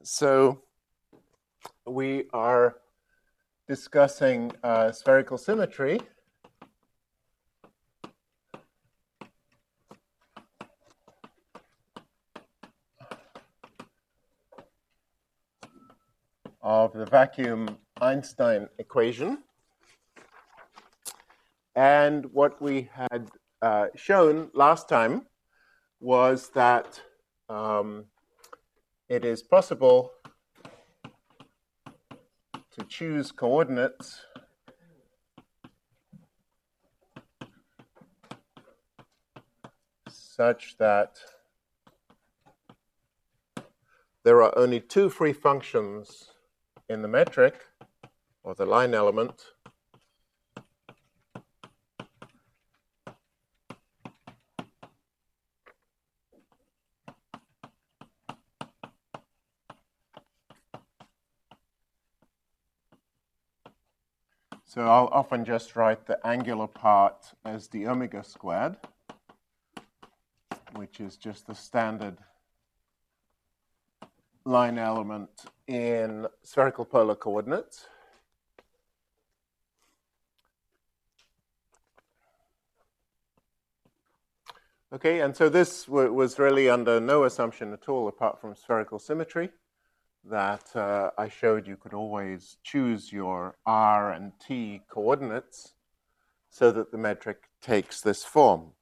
So we are discussing spherical symmetry. Of the vacuum Einstein equation. And what we had shown last time was that it is possible to choose coordinates such that there are only two free functions in the metric, or the line element, so I'll often just write the angular part as d omega squared, which is just the standard line element in spherical polar coordinates. Okay, and so this was really under no assumption at all, apart from spherical symmetry, that I showed you could always choose your r and t coordinates so that the metric takes this form.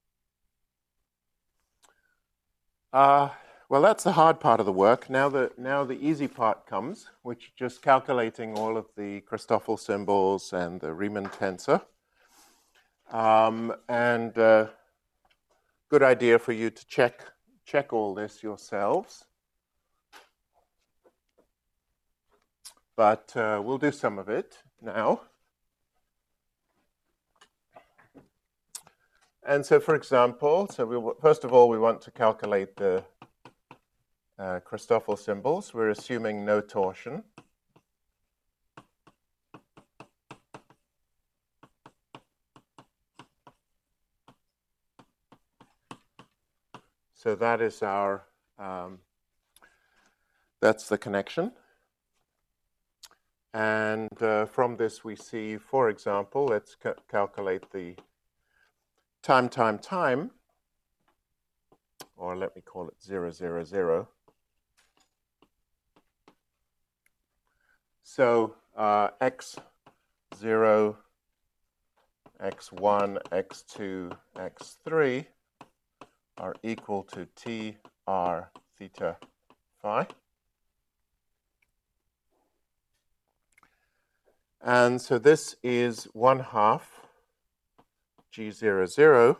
Well, that's the hard part of the work. Now the easy part comes, which is just calculating all of the Christoffel symbols and the Riemann tensor. Good idea for you to check all this yourselves. But we'll do some of it now. And so, for example, first of all, we want to calculate the Christoffel symbols. We're assuming no torsion. So that is our, that's the connection. And from this we see, for example, let's calculate the time, or let me call it 0, 0, 0. So x0, x1, x2, x3 are equal to t, r, theta, phi. And so this is 1/2 g0, 0.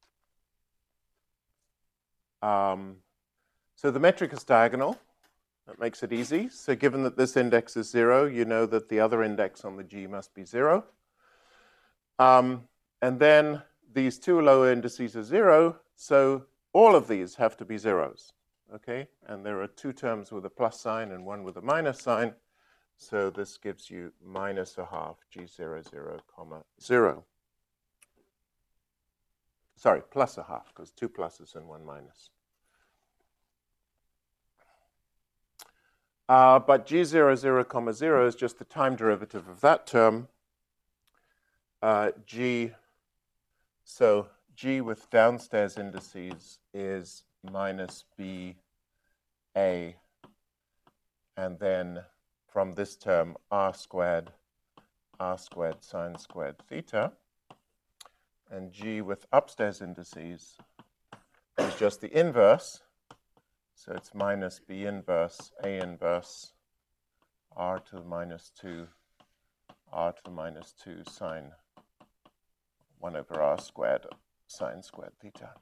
So the metric is diagonal. That makes it easy. So given that this index is 0, you know that the other index on the g must be 0. And then these two lower indices are 0, so all of these have to be zeros. Okay? And there are two terms with a plus sign and one with a minus sign. So this gives you -1/2 g0, 0, 0. Sorry, +1/2, because two pluses and one minus. But g0, 0, 0 is just the time derivative of that term. So g with downstairs indices is -ba, and then from this term r squared sine squared theta. And g with upstairs indices is just the inverse. So it's -b inverse, a inverse, r to the -2, r to the -2 sine 1/r squared sine squared theta.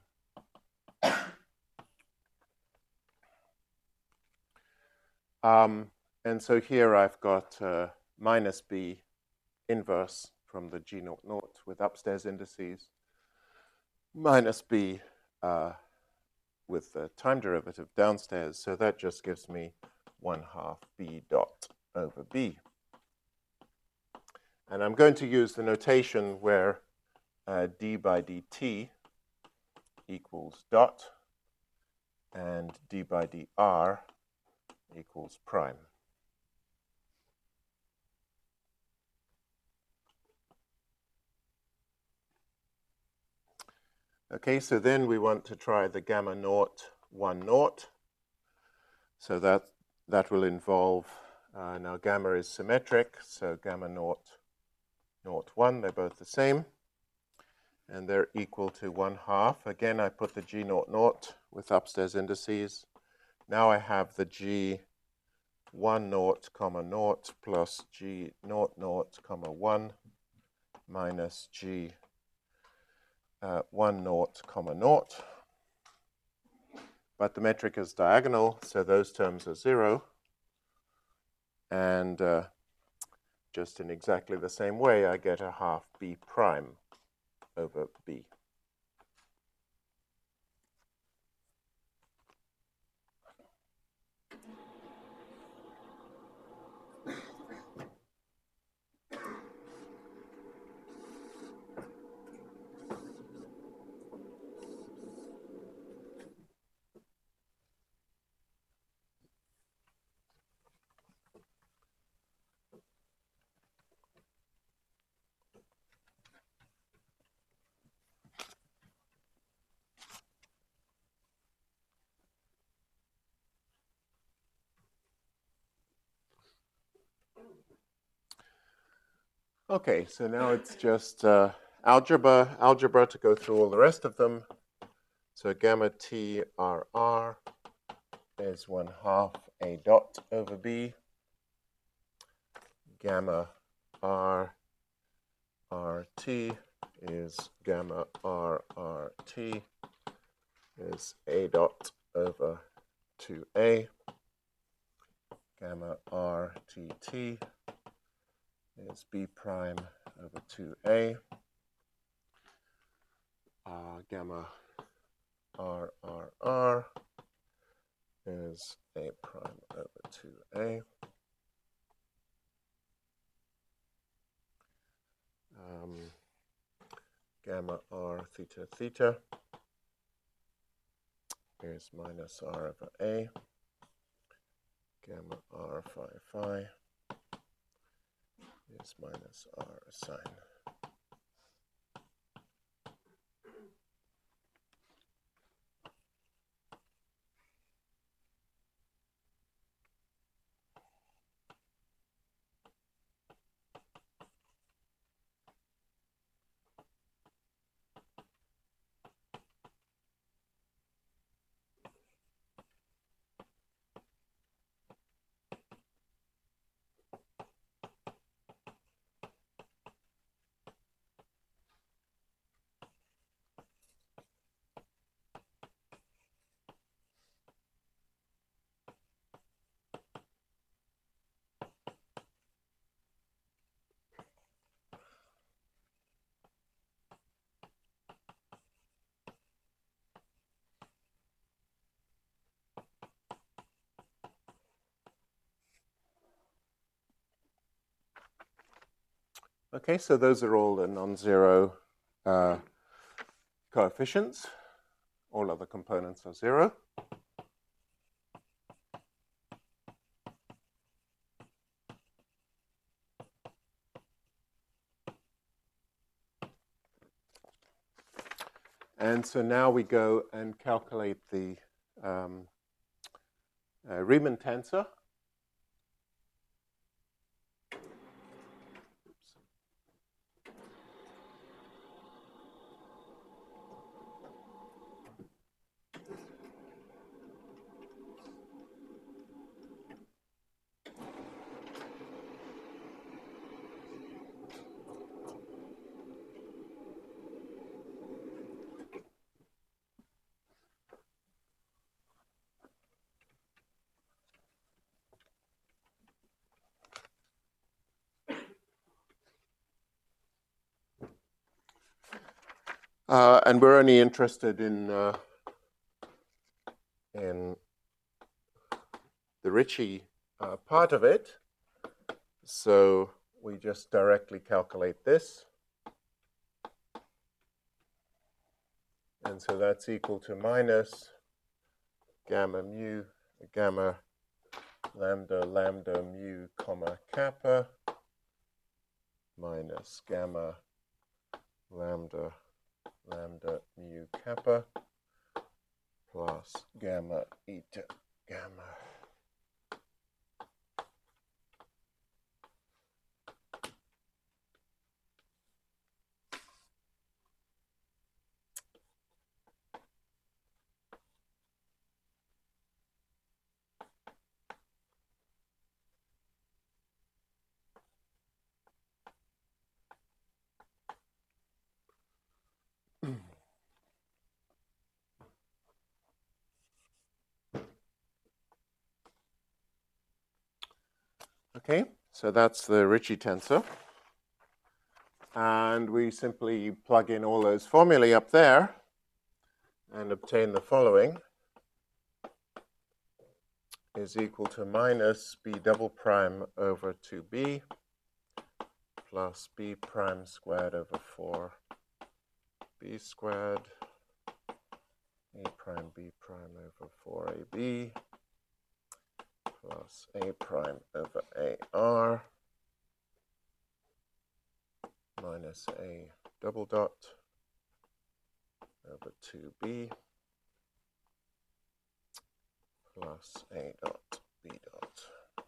And so here I've got -b inverse from the g0, with upstairs indices, -b with the time derivative downstairs. So that just gives me 1/2 b dot over b. And I'm going to use the notation where d by dt equals dot, and d by dr equals prime. Okay, so then we want to try the gamma naught 1 naught. So that will involve, now gamma is symmetric, so gamma naught 1, they're both the same. And they're equal to 1/2. Again, I put the G naught naught with upstairs indices. Now I have the G 1 naught comma naught plus G naught naught comma 1 minus G 1 naught comma naught. But the metric is diagonal, so those terms are 0. And just in exactly the same way, I get a half B prime over B. Okay, so now it's just algebra to go through all the rest of them. So gamma T RR is 1/2 A dot over B. Gamma R RT is gamma R RT is A dot over 2A. Gamma R TT is B prime over 2A. Gamma R is A prime over 2A. Gamma R theta theta is minus R over A. Gamma R phi phi is minus R sine. Okay, so those are all the non-zero coefficients. All other components are 0. And so now we go and calculate the Riemann tensor. And we're only interested in the Ricci part of it. So we just directly calculate this. And so that's equal to minus gamma mu, gamma lambda, lambda, mu, comma, kappa, minus gamma, lambda, lambda, mu, kappa, plus gamma, eta, gamma. Okay, so that's the Ricci tensor. And we simply plug in all those formulae up there and obtain the following is equal to minus b double prime over 2b plus b prime squared over 4b squared a prime b prime over 4ab plus a prime over ar minus a double dot over 2b plus a dot b dot.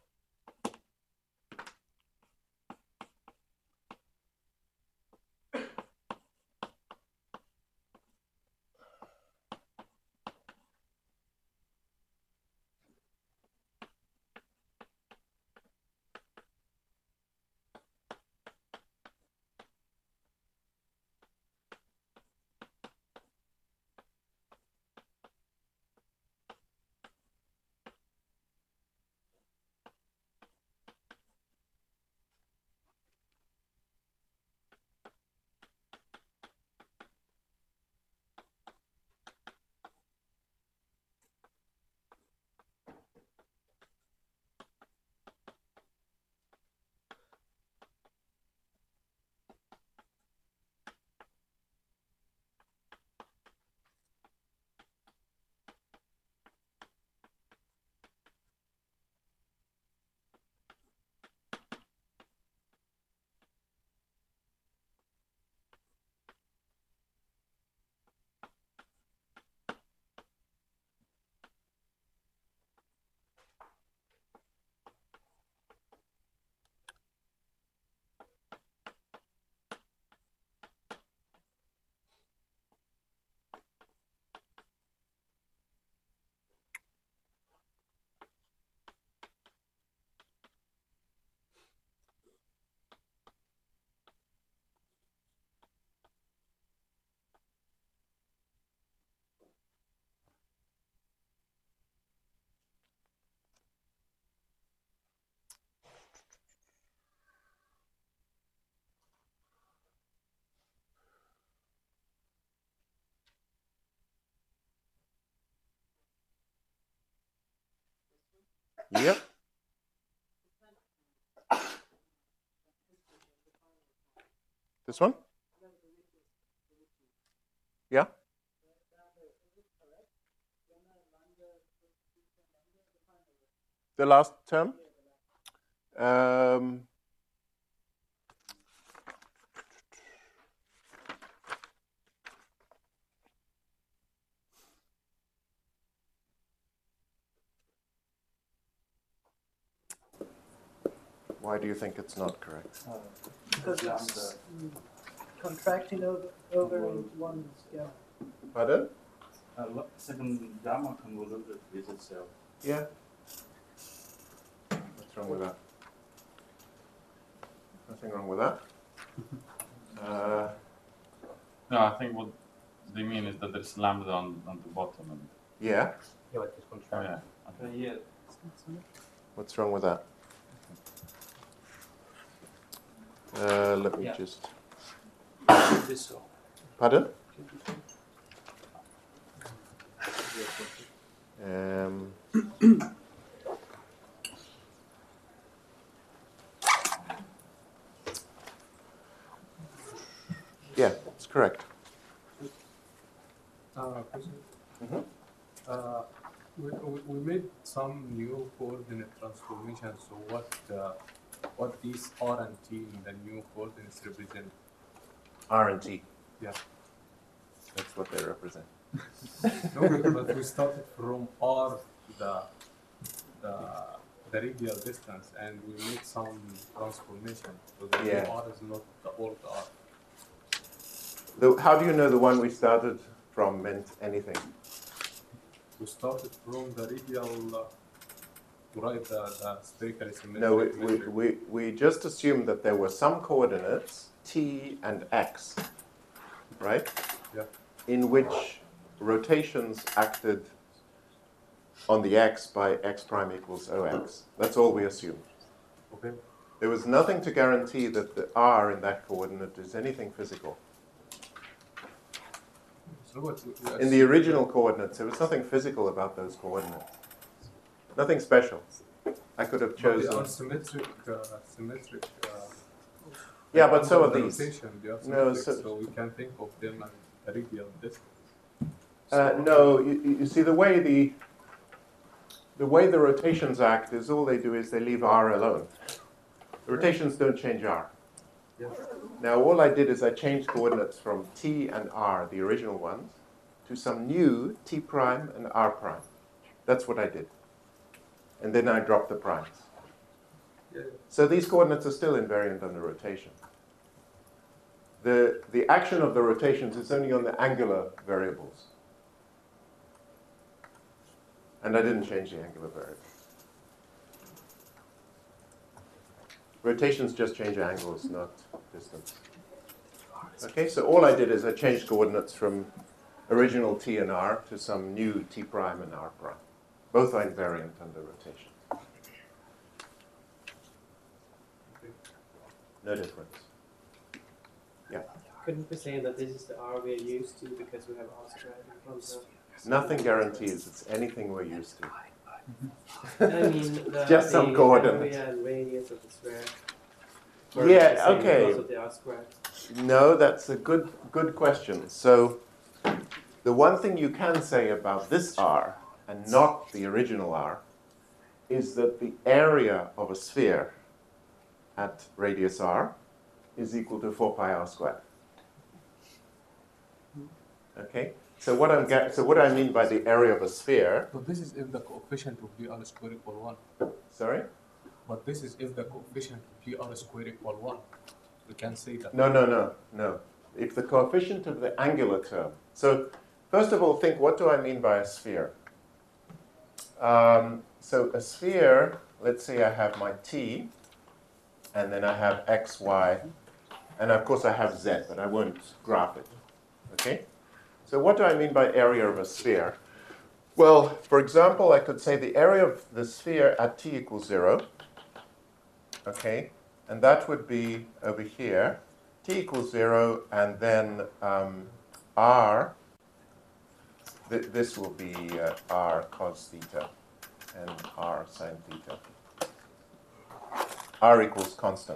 Yep. This one? Yeah? The last term? Why do you think it's not correct? Because it's contracting over into one scale. Pardon? Second gamma convoluted with itself. Yeah. What's wrong with that? Nothing wrong with that. No, I think what they mean is that there's lambda on the bottom. And Yeah. Yeah, like this contract. yeah. What's wrong with that? Let me just. Pardon? Yeah, it's correct. We made some new coordinate transformation. So what these R and T in the new coordinates represent? R and T. Yeah. That's what they represent. No, but we started from R, the radial distance, and we made some transformation. So the Yeah. new R is not the old R. How do you know the one we started from meant anything? We started from the radial to write the spherically symmetric No, metric. we just assumed that there were some coordinates, t and x, right? Yeah. In which rotations acted on the x by x prime equals ox. That's all we assumed. Okay. There was nothing to guarantee that the r in that coordinate is anything physical. So what In the original coordinates, there was nothing physical about those coordinates. Nothing special. I could have But chosen. they are symmetric. Yeah, but so are the these. rotation, they are No, symmetric, so we can think of them as a radial distance. No, you see the way the rotations act is all they do is they leave r alone. The rotations don't change r. Yeah. Now all I did is I changed coordinates from t and r, the original ones, to some new t prime and r prime. That's what I did. And then I dropped the primes. Yeah. So these coordinates are still invariant under rotation. The action of the rotations is only on the angular variables. And I didn't change the angular variable. Rotations just change angles, not distance. Okay, so all I did is I changed coordinates from original t and r to some new t prime and r prime. Both are invariant under rotation. No difference. Yeah. Couldn't we say that this is the R we are used to because we have R squared in front of? Nothing guarantees it's anything we're used to. I mean, Just some coordinates. area and radius of the sphere. Yeah, okay. Because of the R squared. No, that's a good question. So the one thing you can say about this R and not the original R is that the area of a sphere at radius r is equal to 4 pi r squared. Okay? So what I mean by the area of a sphere. But this is if the coefficient of dr squared equal 1. Sorry? But this is if the coefficient of dr squared equal 1. We can say that. No. If the coefficient of the angular term. So first of all, think, what do I mean by a sphere? So a sphere, let's say I have my t, and then I have x, y, and of course I have z, but I won't graph it. Okay? So what do I mean by area of a sphere? Well, for example, I could say the area of the sphere at t equals 0, okay? And that would be over here, t equals 0, and then r, this will be r cos theta and r sine theta. R equals constant.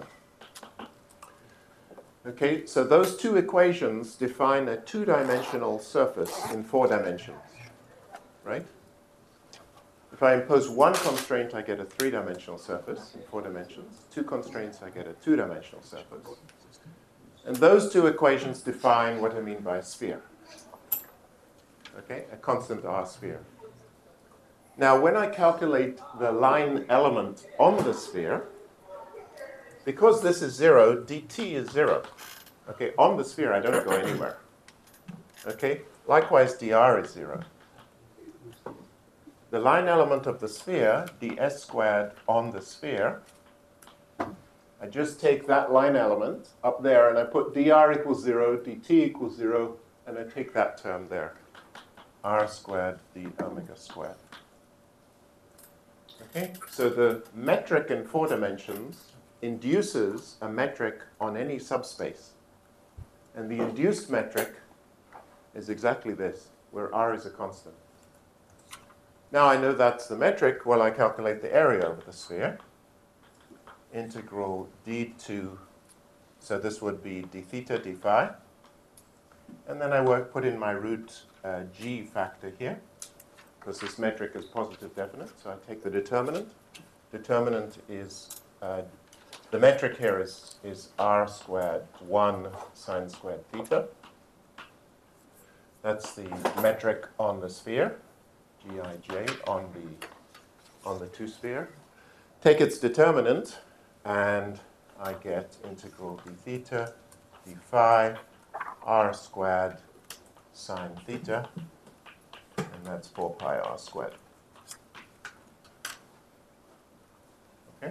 Okay, so those two equations define a two-dimensional surface in 4 dimensions, right? If I impose one constraint, I get a 3-dimensional surface in 4 dimensions. 2 constraints, I get a 2-dimensional surface. And those two equations define what I mean by a sphere. Okay, a constant R sphere. Now, when I calculate the line element on the sphere, because this is 0, dt is 0. Okay, on the sphere, I don't go anywhere. Okay, likewise, dr is 0. The line element of the sphere, ds squared on the sphere, I just take that line element up there and I put dr equals 0, dt equals 0, and I take that term there, r squared d omega squared. Okay, so the metric in 4 dimensions induces a metric on any subspace. And the induced metric is exactly this, where r is a constant. Now I know that's the metric. Well, I calculate the area of the sphere. Integral d2, so this would be d theta, d phi. And then I put in my root g factor here. because this metric is positive definite. So I take the determinant. Determinant is, the metric here is r squared 1 sine squared theta. That's the metric on the sphere, Gij, on the two sphere. Take its determinant, and I get integral d theta, d phi, r squared sine theta, and that's 4 pi r squared. Okay?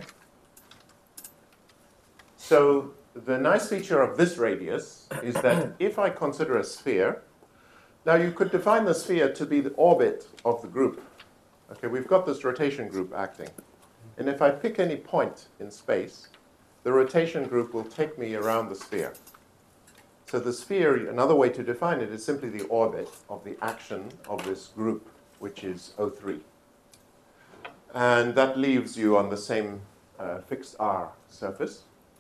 So the nice feature of this radius is that if I consider a sphere, now you could define the sphere to be the orbit of the group. Okay, we've got this rotation group acting. And if I pick any point in space, the rotation group will take me around the sphere. So the sphere, another way to define it, is simply the orbit of the action of this group, which is O3. And that leaves you on the same fixed R surface.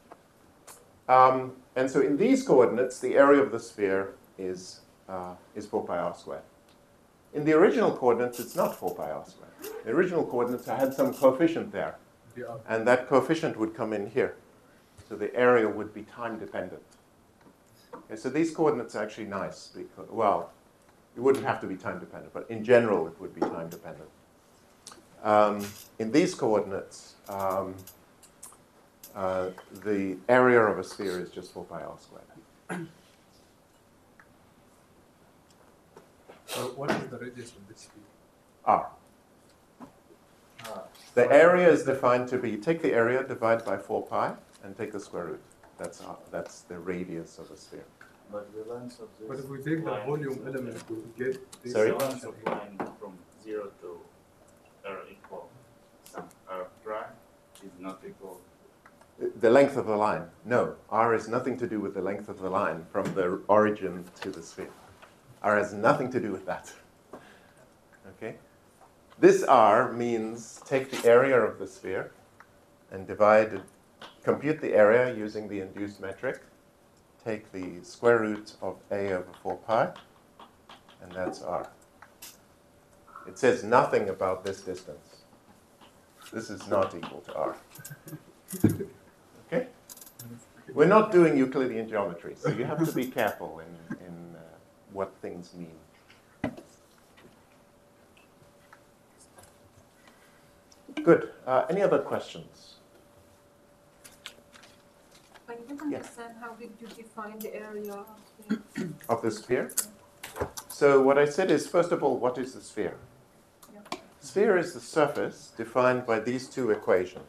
And so in these coordinates, the area of the sphere is 4 pi r squared. In the original coordinates, it's not 4 pi r squared. The original coordinates, I had some coefficient there. Yeah. And that coefficient would come in here. So the area would be time dependent. Okay, so these coordinates are actually nice. Because, well, it wouldn't have to be time dependent, but in general, it would be time dependent. In these coordinates, the area of a sphere is just 4 pi r squared. So what is the radius of this sphere? R. The area is defined to be, take the area, divide by 4 pi, and take the square root. That's R. That's the radius of a sphere. But the length of this But if we take the line volume is element to get this Sorry? the length of line from 0 to r equal some r prime is not equal. The length of the line. No, R has nothing to do with the length of the line from the origin to the sphere. R has nothing to do with that. Okay? This R means take the area of the sphere and compute the area using the induced metric. Take the square root of a over 4 pi, and that's R. It says nothing about this distance. This is not equal to R. Okay? We're not doing Euclidean geometry, so you have to be careful in what things mean. Good. Any other questions? I didn't Yeah. understand how did you define the area Of the sphere? So what I said is, first of all, what is the sphere? Yeah. Sphere is the surface defined by these two equations.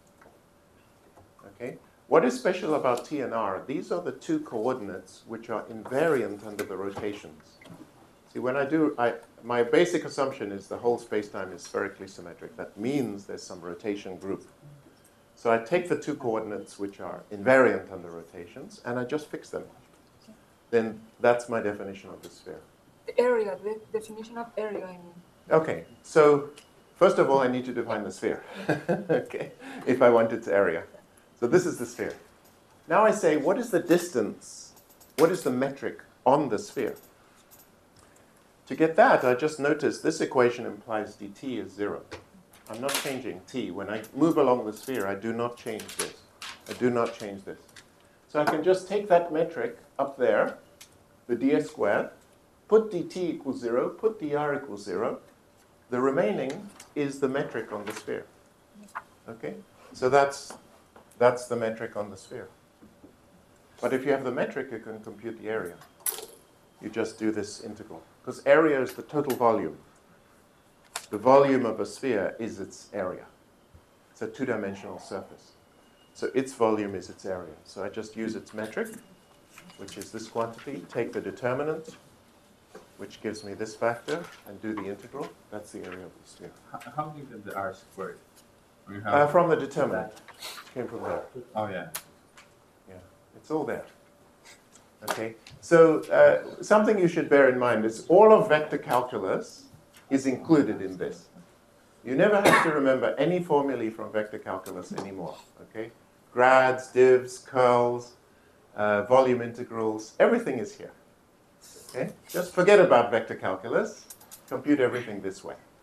Okay? What is special about T and R? These are the two coordinates which are invariant under the rotations. See, when I do, my basic assumption is the whole spacetime is spherically symmetric. That means there's some rotation group. So I take the two coordinates which are invariant under rotations, and I just fix them. Then that's my definition of the sphere. The area, the definition of area, I mean. Okay, so first of all, I need to define the sphere, okay, if I want its area. So this is the sphere. Now I say, what is the distance? What is the metric on the sphere? To get that, I just notice this equation implies dt is 0. I'm not changing t. When I move along the sphere, I do not change this. I do not change this. So I can just take that metric up there, the ds squared, put dt equals 0, put dr equals 0. The remaining is the metric on the sphere. Okay? So that's the metric on the sphere. But if you have the metric, you can compute the area. You just do this integral. Because area is the total volume. The volume of a sphere is its area. It's a two-dimensional surface. So its volume is its area. So I just use its metric, which is this quantity, take the determinant, which gives me this factor, and do the integral. That's the area of the sphere. How do you get the r squared? When you have, From the determinant. It came from there. oh yeah. Yeah, it's all there. Okay, so something you should bear in mind is all of vector calculus is included in this. You never have to remember any formulae from vector calculus anymore, okay? Grads, divs, curls, volume integrals, everything is here, okay? Just forget about vector calculus, compute everything this way.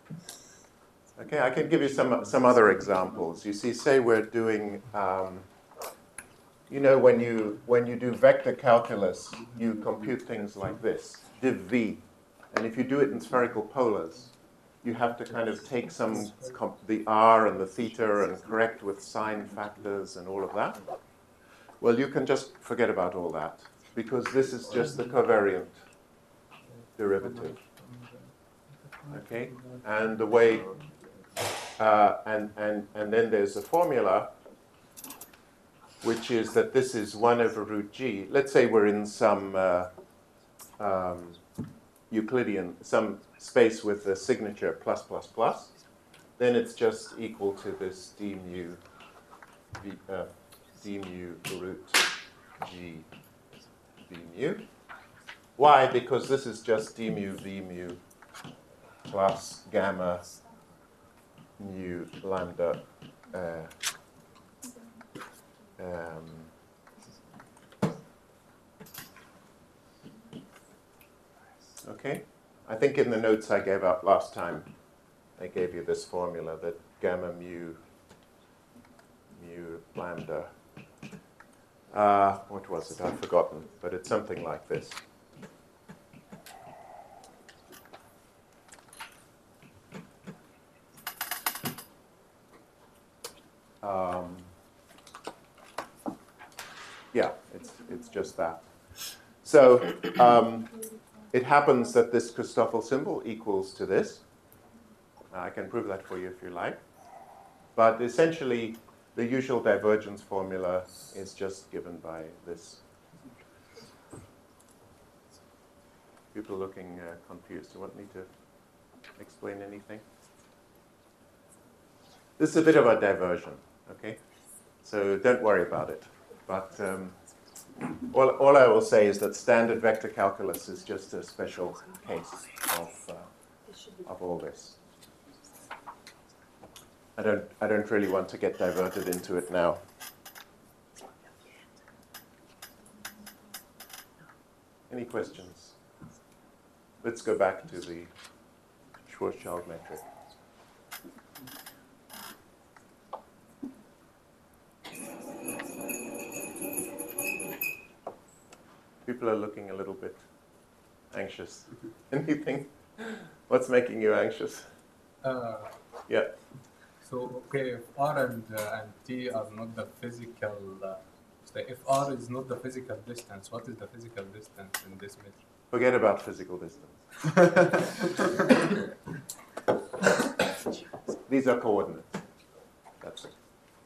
Okay, I can give you some other examples. You see, say we're doing, you know, when you do vector calculus, you compute things like this, div v. And if you do it in spherical polars, you have to kind of take the r and the theta and correct with sign factors and all of that. Well, you can just forget about all that, because this is just the covariant derivative. Okay, and the way, and then there's a formula, which is that this is 1 over root g. Let's say we're in some Euclidean, some space with the signature plus plus plus, then it's just equal to this d mu root g v mu. Why? Because this is just d mu v mu plus gamma mu lambda okay, I think in the notes I gave out last time, I gave you this formula that gamma mu lambda. What was it? I've forgotten, but it's something like this. Yeah, it's just that. So it happens that this Christoffel symbol equals to this. I can prove that for you if you like. But essentially, the usual divergence formula is just given by this. People looking confused. Do you want me to explain anything? This is a bit of a diversion, okay? So don't worry about it. But all I will say is that standard vector calculus is just a special case of all this. I don't really want to get diverted into it now. Any questions? Let's go back to the Schwarzschild metric. People are looking a little bit anxious. Anything? What's making you anxious? Yeah. So, okay, if R and T are not the physical, so if R is not the physical distance, what is the physical distance in this metric? Forget about physical distance. These are coordinates. That's it.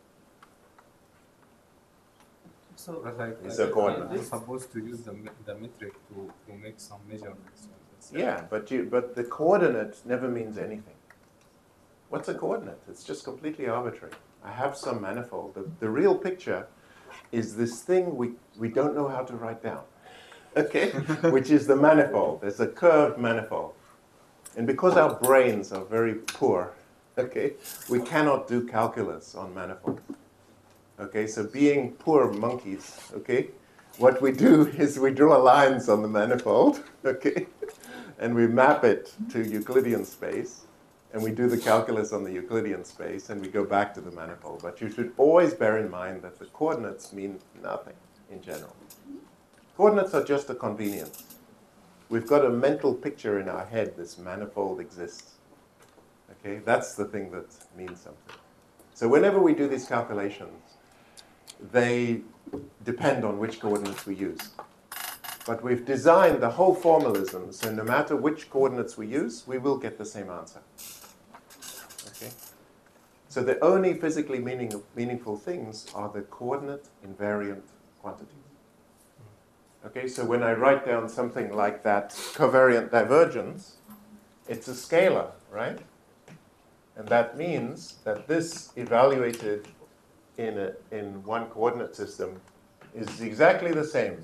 So, These are coordinates. I'm supposed to use the metric to make some measurements. Yeah, but the coordinate never means anything. What's a coordinate? It's just completely arbitrary. I have some manifold. The real picture is this thing we don't know how to write down, okay? Which is the manifold. There's a curved manifold. And because our brains are very poor, okay, we cannot do calculus on manifolds. Okay, so being poor monkeys, okay, what we do is we draw lines on the manifold, okay, and we map it to Euclidean space, and we do the calculus on the Euclidean space, and we go back to the manifold. But you should always bear in mind that the coordinates mean nothing in general. Coordinates are just a convenience. We've got a mental picture in our head, this manifold exists. Okay, that's the thing that means something. So whenever we do these calculations, they depend on which coordinates we use. But we've designed the whole formalism, so no matter which coordinates we use, we will get the same answer. Okay? So the only physically meaningful things are the coordinate invariant quantities. Okay, so when I write down something like that covariant divergence, it's a scalar, right? And that means that this evaluated in one coordinate system is exactly the same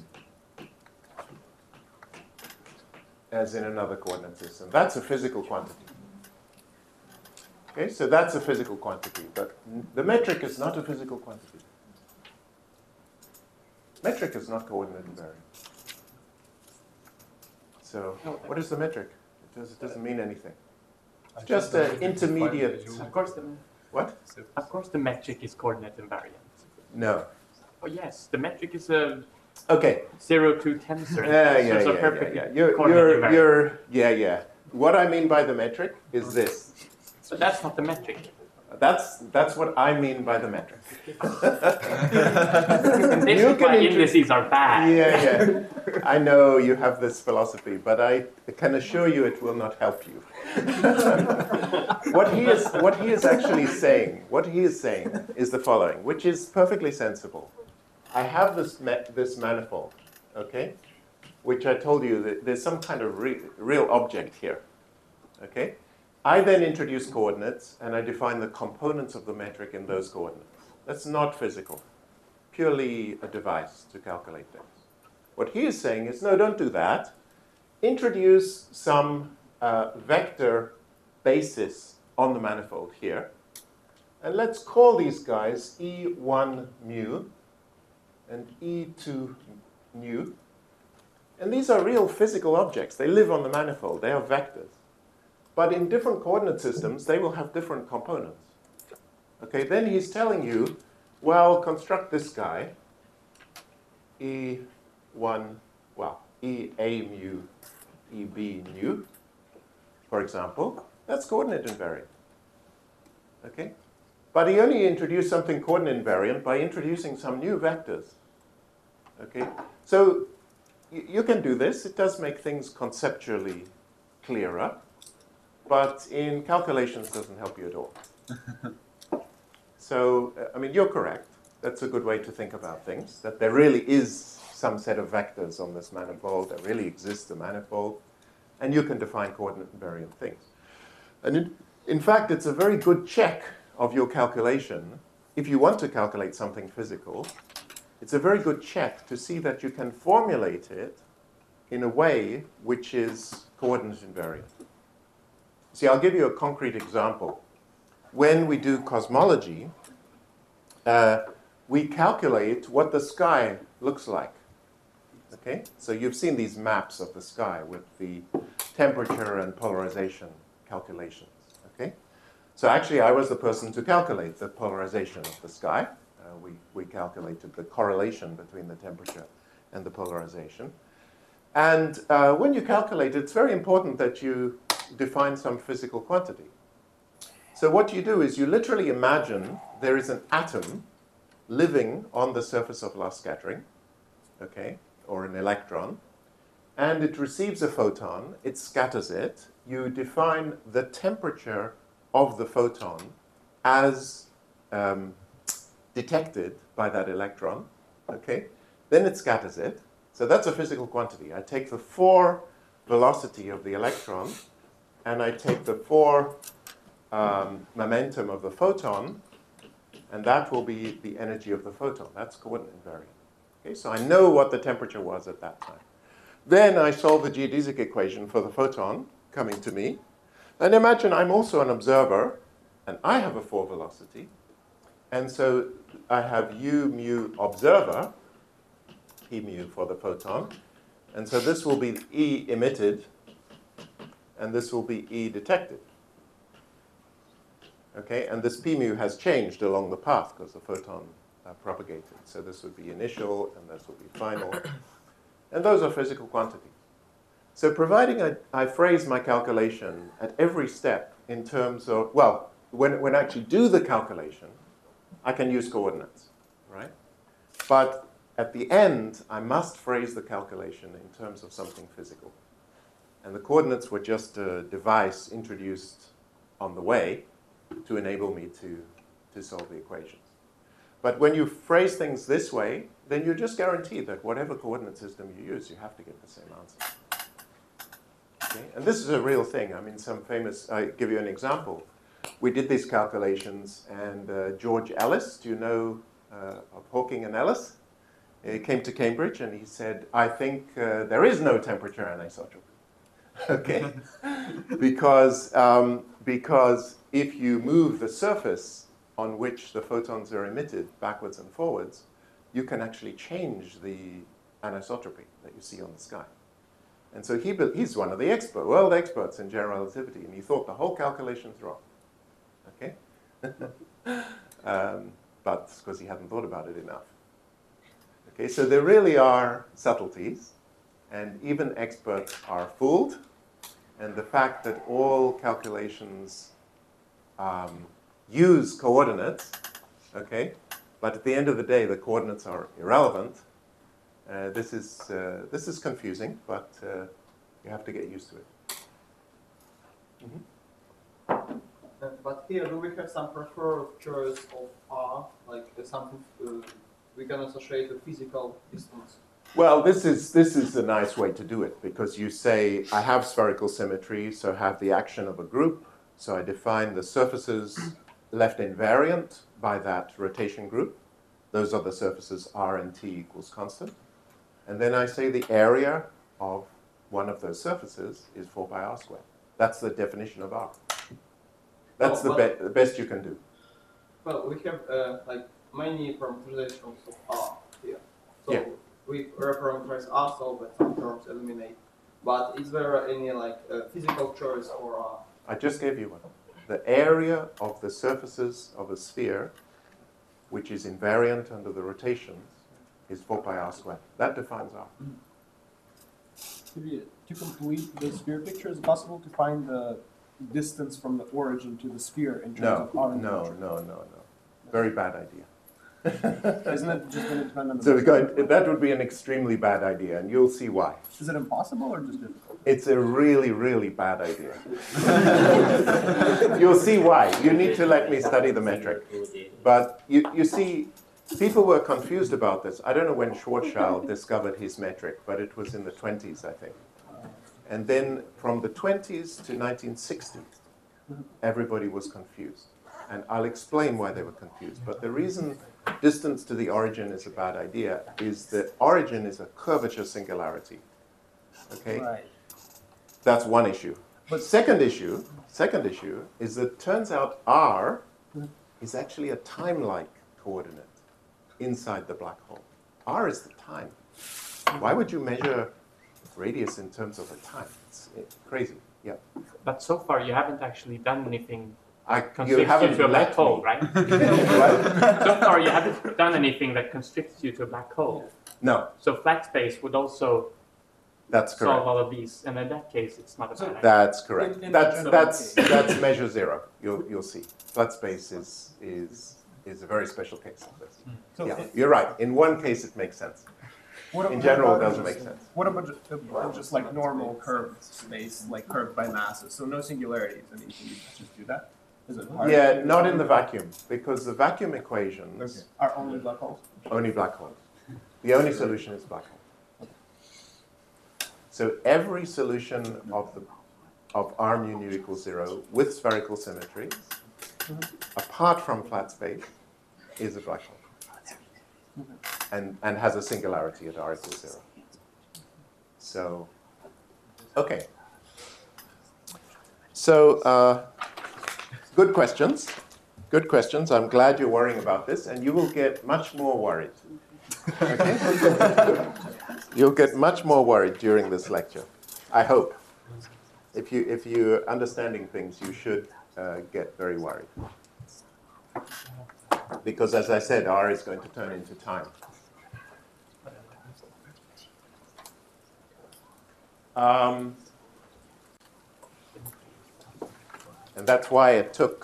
as in another coordinate system. That's a physical quantity. Okay, so that's a physical quantity, but the metric is not a physical quantity. Metric is not coordinate invariant. So what is the metric? It doesn't mean anything. I Just thought an that we intermediate- defined the Of course, What? of course, the metric is coordinate invariant. No. Oh yes, the metric is a Okay. 0 to tensor. Yeah. Tensors are perfectly You're, coordinate invariant. yeah. What I mean by the metric is this. But that's not the metric. That's what I mean by the metric. And this You is why can indices are bad. Yeah. I know you have this philosophy, but I can assure you it will not help you. What he is actually saying, is the following, which is perfectly sensible. I have this manifold, okay, which I told you that there's some kind of real object here, okay. I then introduce coordinates, and I define the components of the metric in those coordinates. That's not physical, purely a device to calculate things. What he is saying is, no, don't do that. Introduce some vector basis on the manifold here. And let's call these guys E1 mu and E2 nu. And these are real physical objects. They live on the manifold. They are vectors. But in different coordinate systems, they will have different components. Okay, then he's telling you, well, construct this guy, E1, well, EA mu, EB nu, for example. That's coordinate invariant. Okay? But he only introduced something coordinate invariant by introducing some new vectors. Okay? So you can do this. It does make things conceptually clearer. But in calculations, doesn't help you at all. So, I mean, you're correct. That's a good way to think about things, that there really is some set of vectors on this manifold. There really exists a manifold. And you can define coordinate invariant things. And in fact, it's a very good check of your calculation. If you want to calculate something physical, it's a very good check to see that you can formulate it in a way which is coordinate invariant. See, I'll give you a concrete example. When we do cosmology, we calculate what the sky looks like. Okay? So you've seen these maps of the sky with the temperature and polarization calculations. Okay? So actually, I was the person to calculate the polarization of the sky. We calculated the correlation between the temperature and the polarization. And when you calculate, it's very important that you define some physical quantity. So what you do is you literally imagine there is an atom living on the surface of last scattering, okay, or an electron, and it receives a photon, it scatters it. You define the temperature of the photon as detected by that electron, okay? Then it scatters it. So that's a physical quantity. I take the 4 velocity of the electron, and I take the 4 momentum of the photon, and that will be the energy of the photon. That's coordinate invariant. Okay, so I know what the temperature was at that time. Then I solve the geodesic equation for the photon coming to me. And imagine I'm also an observer, and I have a 4 velocity. And so I have U mu observer, P mu for the photon. And so this will be E emitted, and this will be E detected. Okay, and this P mu has changed along the path because the photon propagated. So this would be initial, and this would be final. And those are physical quantities. So providing I phrase my calculation at every step in terms of, well, when I actually do the calculation, I can use coordinates, right? But at the end, I must phrase the calculation in terms of something physical. And the coordinates were just a device introduced on the way to enable me to solve the equations. But when you phrase things this way, then you're just guaranteed that whatever coordinate system you use, you have to get the same answer. Okay? And this is a real thing. I mean, I give you an example. We did these calculations, and George Ellis, do you know of Hawking and Ellis? He came to Cambridge, and he said, I think there is no temperature anisotropy. Okay? because if you move the surface on which the photons are emitted backwards and forwards, you can actually change the anisotropy that you see on the sky. And so he's one of the world experts in general relativity, and he thought the whole calculation's wrong. Okay? But because he hadn't thought about it enough. Okay, so there really are subtleties, and even experts are fooled. And the fact that all calculations use coordinates, okay, but at the end of the day, the coordinates are irrelevant. This is confusing, but you have to get used to it. But here, do we have some preferred choice of R, like something we can associate with physical distance? Well, this is a nice way to do it, because you say, I have spherical symmetry, so I have the action of a group, so I define the surfaces left invariant by that rotation group. Those are the surfaces R and T equals constant. And then I say the area of one of those surfaces is 4 pi r squared. That's the definition of R. That's the best you can do. Well, we have like many parameterizations of R here. So yeah. We reparameterize R so that some terms eliminate. But is there any like physical choice for R? I just gave you one. The area of the surfaces of a sphere, which is invariant under the rotations, is 4 pi r squared. That defines R. To complete the sphere picture, is it possible to find the distance from the origin to the sphere in terms of R? No. Very bad idea. Isn't it just going to depend on the... So that would be an extremely bad idea, and you'll see why. Is it impossible or just difficult? It's a really, really bad idea. You'll see why. You need to let me study the metric. But you see, people were confused about this. I don't know when Schwarzschild discovered his metric, but it was in the 20s, I think. And then from the 20s to 1960, everybody was confused. And I'll explain why they were confused. But the reason distance to the origin is a bad idea is that origin is a curvature singularity. Okay? Right. That's one issue. But second issue is that it turns out R is actually a time-like coordinate inside the black hole. R is the time. Why would you measure radius in terms of a time? It's crazy. Yeah. But so far, you haven't actually done anything You constricts haven't you to a black let hole, me. right? So far, you haven't done anything that constricts you to a black hole. No, So flat space would also that's solve correct. all of these, and in that case, it's not a bad idea. That's correct. In That's measure zero. You'll see. Flat space is a very special case of this. So Yeah, you're right. In one case, it makes sense. In general, it doesn't make sense. What about just like normal curved space, like curved by masses? So no singularities, and you can just do that? Is it hard? Yeah, not in the vacuum, because the vacuum equations Are only black holes? only black holes. The only solution is black hole. So every solution of R mu nu equals 0 with spherical symmetry, apart from flat space, is a black hole. And has a singularity at R equals 0. So, okay. So, good questions. Good questions. I'm glad you're worrying about this, and you will get much more worried. Okay? You'll get much more worried during this lecture, I hope. If you're understanding things, you should get very worried. Because, as I said, R is going to turn into time. And that's why it took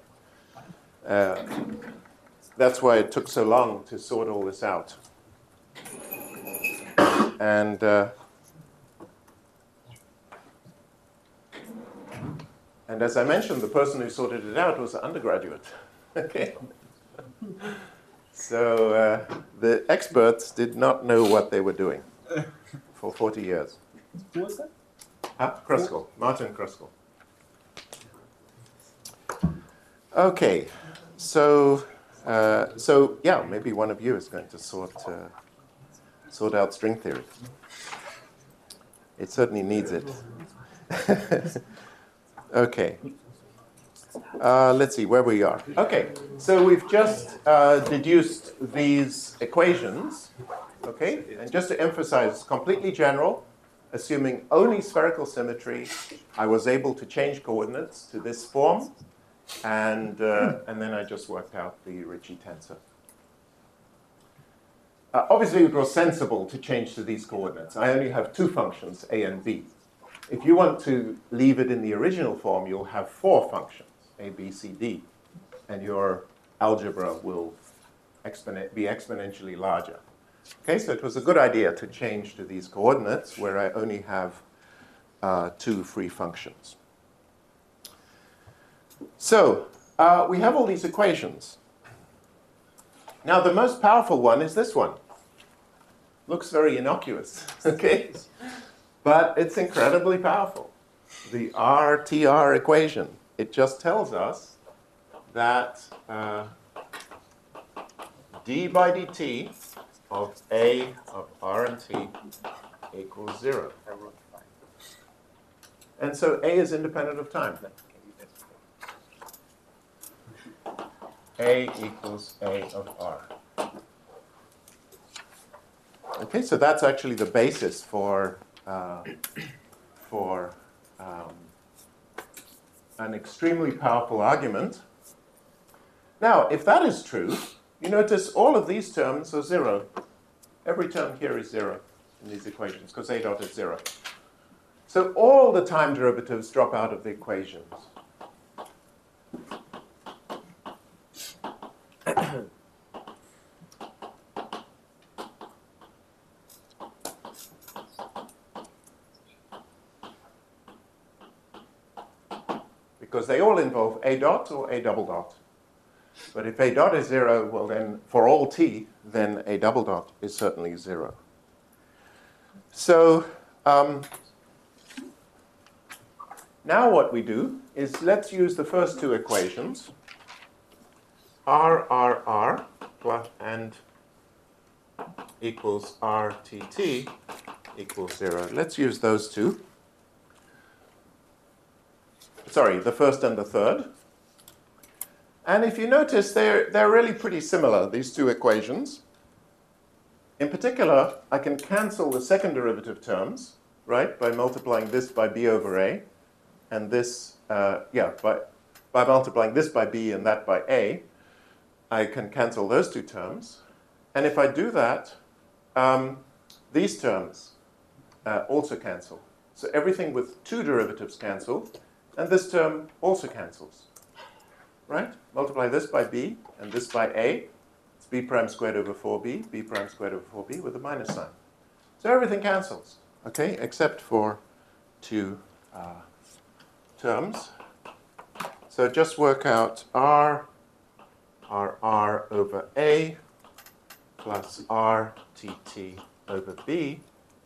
so long to sort all this out. And as I mentioned, the person who sorted it out was an undergraduate. Okay. So the experts did not know what they were doing for 40 years. Who was that? Kruskal, Martin Kruskal. Okay, so yeah, maybe one of you is going to sort out string theory. It certainly needs it. Okay. Let's see where we are. Okay, so we've just deduced these equations. Okay, and just to emphasize, it's completely general. assuming only spherical symmetry, I was able to change coordinates to this form, and then I just worked out the Ricci tensor. Obviously, it was sensible to change to these coordinates. I only have two functions, a and b. If you want to leave it in the original form, you'll have four functions, a, b, c, d, and your algebra will be exponentially larger. Okay, so it was a good idea to change to these coordinates where I only have two free functions. So we have all these equations. Now the most powerful one is this one. Looks very innocuous, okay? But it's incredibly powerful. The RTR equation. It just tells us that d by dt of A of R and T equals 0. And so A is independent of time. A equals A of R. Okay, so that's actually the basis for an extremely powerful argument. Now, if that is true, you notice all of these terms are 0. Every term here is 0 in these equations, because A dot is 0. So all the time derivatives drop out of the equations. Because they all involve A dot or A double dot. But if A dot is 0, well then, for all t, then A double dot is certainly 0. So now what we do is let's use the first two equations, RRR plus and equals RTT equals 0. Let's use those two. Sorry, the first and the third. And if you notice, they're really pretty similar, these two equations. In particular, I can cancel the second derivative terms, right, by multiplying this by b over a, and this, by multiplying this by b and that by a, I can cancel those two terms. And if I do that, these terms also cancel. So everything with two derivatives cancel, and this term also cancels. Right? Multiply this by b and this by a. It's b prime squared over 4b, b prime squared over 4b with a minus sign. So everything cancels, okay, except for two terms. So just work out r over a plus r tt over b.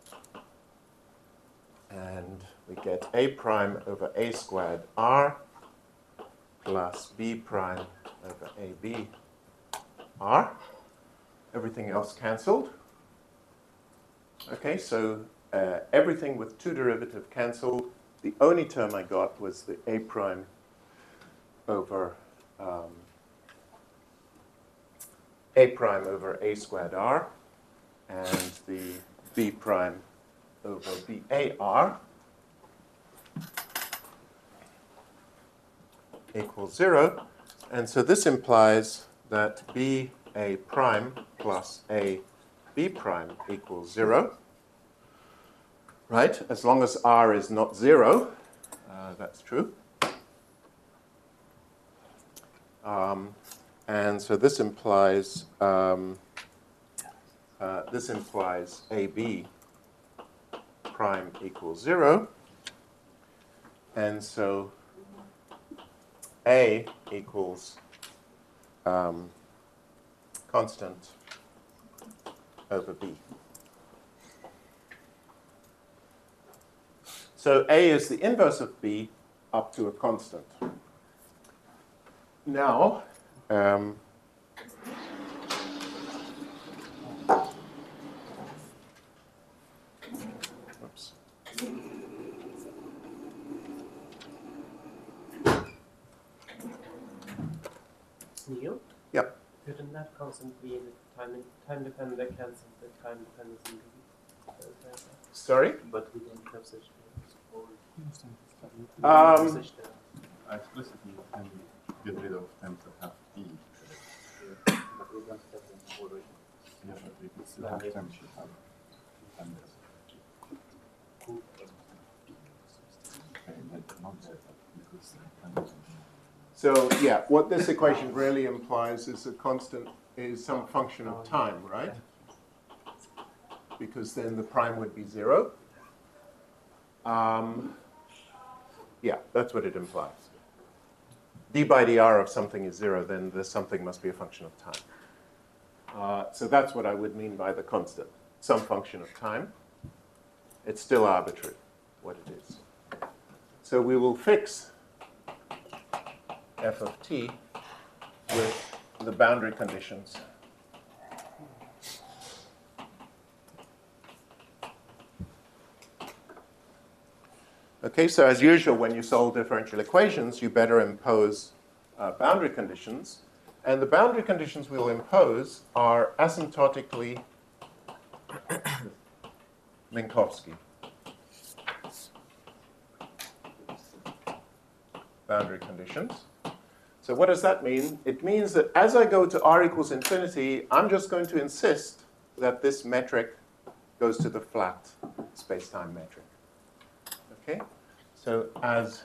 And we get a prime over a squared r plus b prime over ab r. Everything else cancelled. Okay, so everything with two derivative cancelled. The only term I got was the a prime over a squared r and the b prime over bar equals 0. And so this implies that ba prime plus a b prime equals 0. Right? As long as r is not 0, that's true. And so this implies ab prime equals 0. And so a equals constant over b. So a is the inverse of b up to a constant. Now, oops. Neil? Yep. Couldn't that constant be in the time dependent that cancels the time dependence in B? Sorry? But we didn't have such terms. Such terms. I explicitly can get rid of terms that have E. But we don't have them already. Yeah, but we can still have terms that have endless. Okay, but not that, because endless. So yeah, what this equation really implies is a constant is some function of time, right? Because then the prime would be 0. Yeah, that's what it implies. D by dr of something is 0, then the something must be a function of time. So that's what I would mean by the constant, some function of time. It's still arbitrary, what it is. So we will fix f of t with the boundary conditions. Okay, so as usual, when you solve differential equations, you better impose boundary conditions. And the boundary conditions we'll impose are asymptotically Minkowski. Boundary conditions. So what does that mean? It means that as I go to r equals infinity, I'm just going to insist that this metric goes to the flat space-time metric. Okay? So as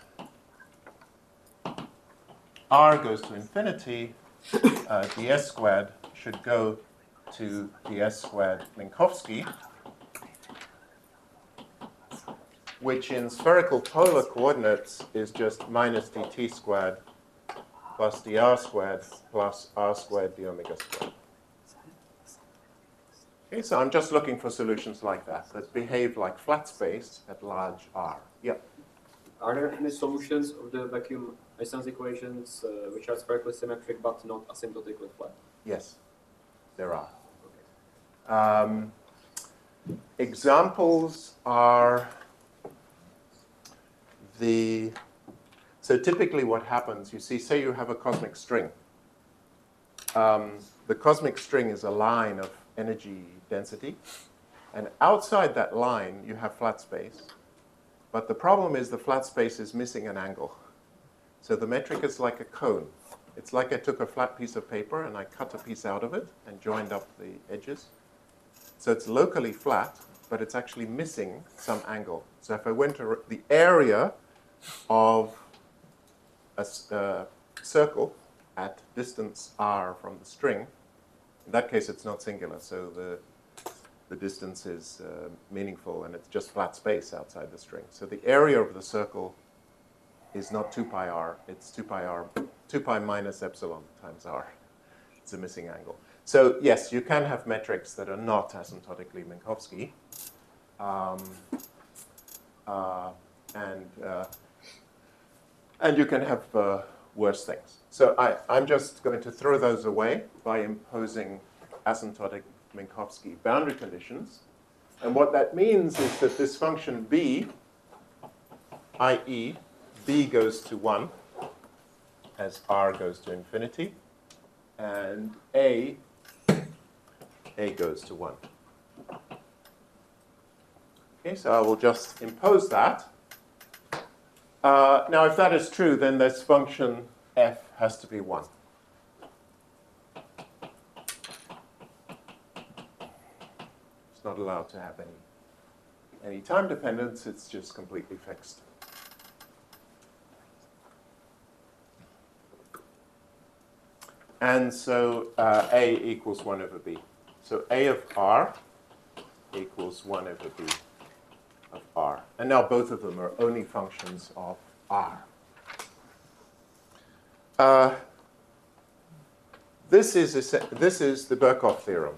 r goes to infinity, ds squared should go to ds squared Minkowski, which in spherical polar coordinates is just minus dt squared plus dr squared plus r squared d omega squared. Okay, so I'm just looking for solutions like that behave like flat space at large r. Yep. Are there any solutions of the vacuum Ison's equations which are spherically symmetric but not asymptotically flat? Yes, there are. Examples are so typically what happens, you see, say you have a cosmic string. The cosmic string is a line of energy density, and outside that line you have flat space. But the problem is the flat space is missing an angle. So the metric is like a cone. It's like I took a flat piece of paper and I cut a piece out of it and joined up the edges. So it's locally flat, but it's actually missing some angle. So if I went to the area of a circle at distance r from the string, in that case it's not singular, so the distance is meaningful and it's just flat space outside the string. So the area of the circle is not 2 pi r, it's 2 pi minus epsilon times r. It's a missing angle. So yes, you can have metrics that are not asymptotically Minkowski. And you can have worse things. So I'm just going to throw those away by imposing asymptotic Minkowski boundary conditions. And what that means is that this function b, i.e. b goes to 1 as r goes to infinity, and a goes to 1. Okay, so I will just impose that. Now, if that is true, then this function f has to be 1. It's not allowed to have any time dependence. It's just completely fixed. And so a equals 1 over b. So a of r equals 1 over b of r. And now both of them are only functions of r. This is the Birkhoff theorem.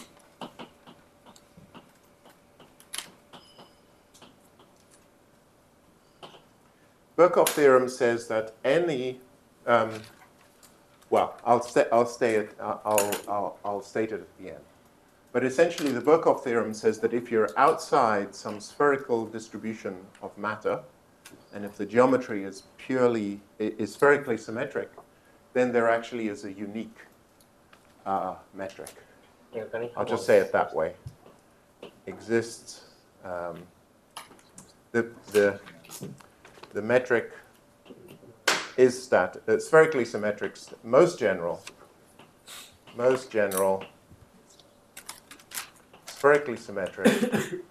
Birkhoff theorem says that any well, I'll state it at the end. But essentially, the Birkhoff theorem says that if you're outside some spherical distribution of matter, and if the geometry is spherically symmetric, then there actually is a unique metric. Yeah, I'll just say it that way. Exists the metric is spherically symmetric, most general, spherically symmetric.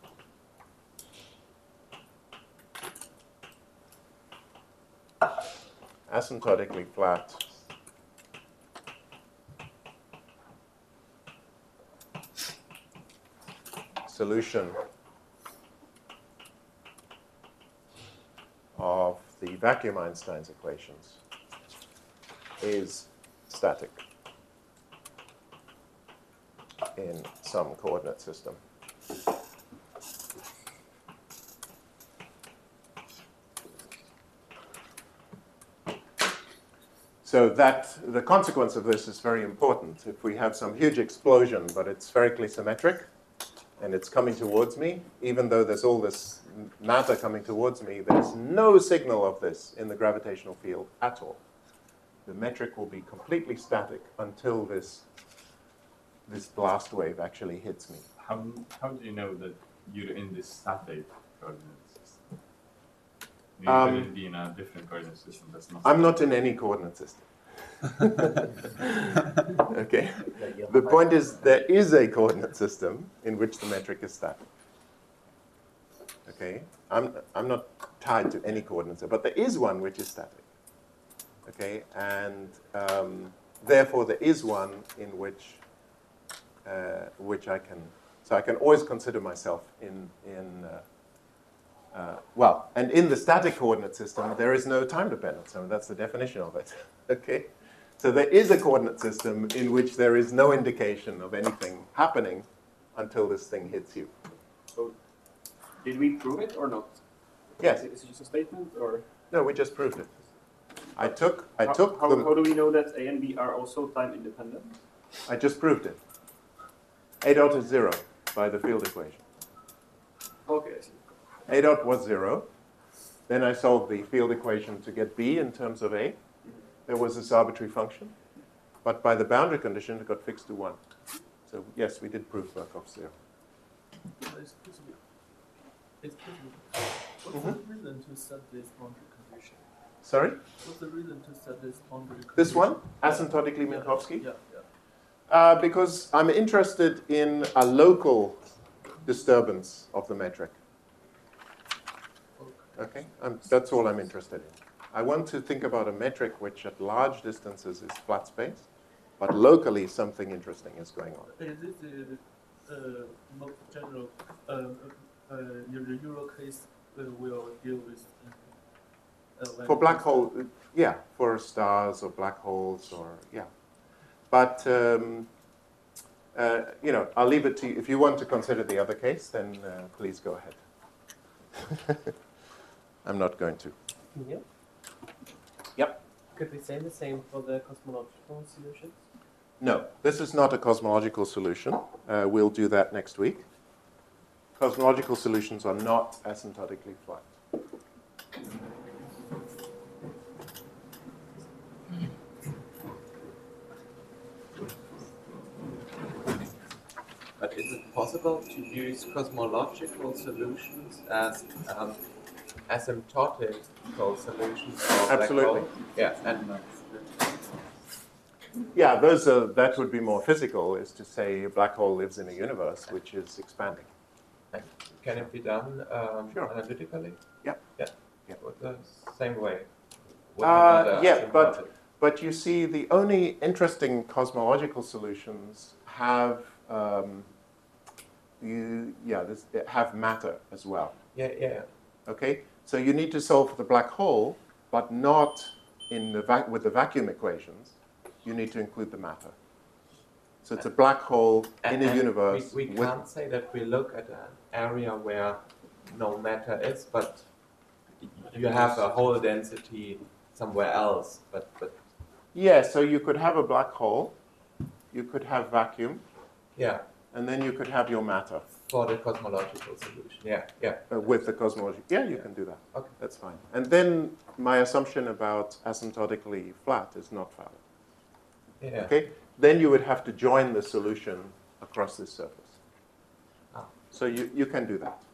Asymptotically flat solution of the vacuum Einstein's equations is static in some coordinate system. So that the consequence of this is very important. If we have some huge explosion, but it's spherically symmetric, and it's coming towards me, even though there's all this matter coming towards me, there's no signal of this in the gravitational field at all. The metric will be completely static until this blast wave actually hits me. How do you know that you're in this static coordinate system? You couldn't be in a different coordinate system that's not. I'm not in any coordinate system. Okay. The point is, there is a coordinate system in which the metric is static. Okay. I'm not tied to any coordinate system, but there is one which is static. Okay, and therefore there is one in which I can. So I can always consider myself well, and in the static coordinate system, there is no time dependence. I mean, that's the definition of it. Okay? So there is a coordinate system in which there is no indication of anything happening until this thing hits you. So, did we prove it or not? Yes. Is it just a statement, or? No, we just proved it. How do we know that A and B are also time independent? I just proved it. A dot is 0 by the field equation. Okay, I see. A dot was 0. Then I solved the field equation to get B in terms of A. There was this arbitrary function. But by the boundary condition, it got fixed to 1. So yes, we did prove Birkhoff's theorem. Excuse me. What's the reason to set this boundary condition? Sorry? What's the reason to set this boundary condition? This one? Asymptotically Minkowski? Yeah. Because I'm interested in a local disturbance of the metric. Okay? That's all I'm interested in. I want to think about a metric which at large distances is flat space, but locally something interesting is going on. Is this most general, the Euro case will deal with for black hole, yeah, for stars or black holes or, yeah. But, you know, I'll leave it to you. If you want to consider the other case, then please go ahead. I'm not going to. Yeah. Yep. Could we say the same for the cosmological solutions? No, this is not a cosmological solution. We'll do that next week. Cosmological solutions are not asymptotically flat. But is it possible to use cosmological solutions as asymptotical solutions for Absolutely. black hole? Yeah, and yeah, that would be more physical, is to say a black hole lives in a universe which is expanding. can it be done Sure. analytically? Yep. Yeah. Yep. With the same way. Yeah, but you see, the only interesting cosmological solutions have have matter as well. Yeah. Okay, so you need to solve for the black hole, but not in the with the vacuum equations. You need to include the matter. So it's a black hole in a universe. We can't say that we look at an area where no matter is, but you have a whole density somewhere else. But yeah, so you could have a black hole, you could have vacuum, yeah, and then you could have your matter. For the cosmological solution, yeah. With the cosmology, you can do that. Okay, that's fine. And then my assumption about asymptotically flat is not valid. Yeah. Okay, then you would have to join the solution across this surface. So you can do that.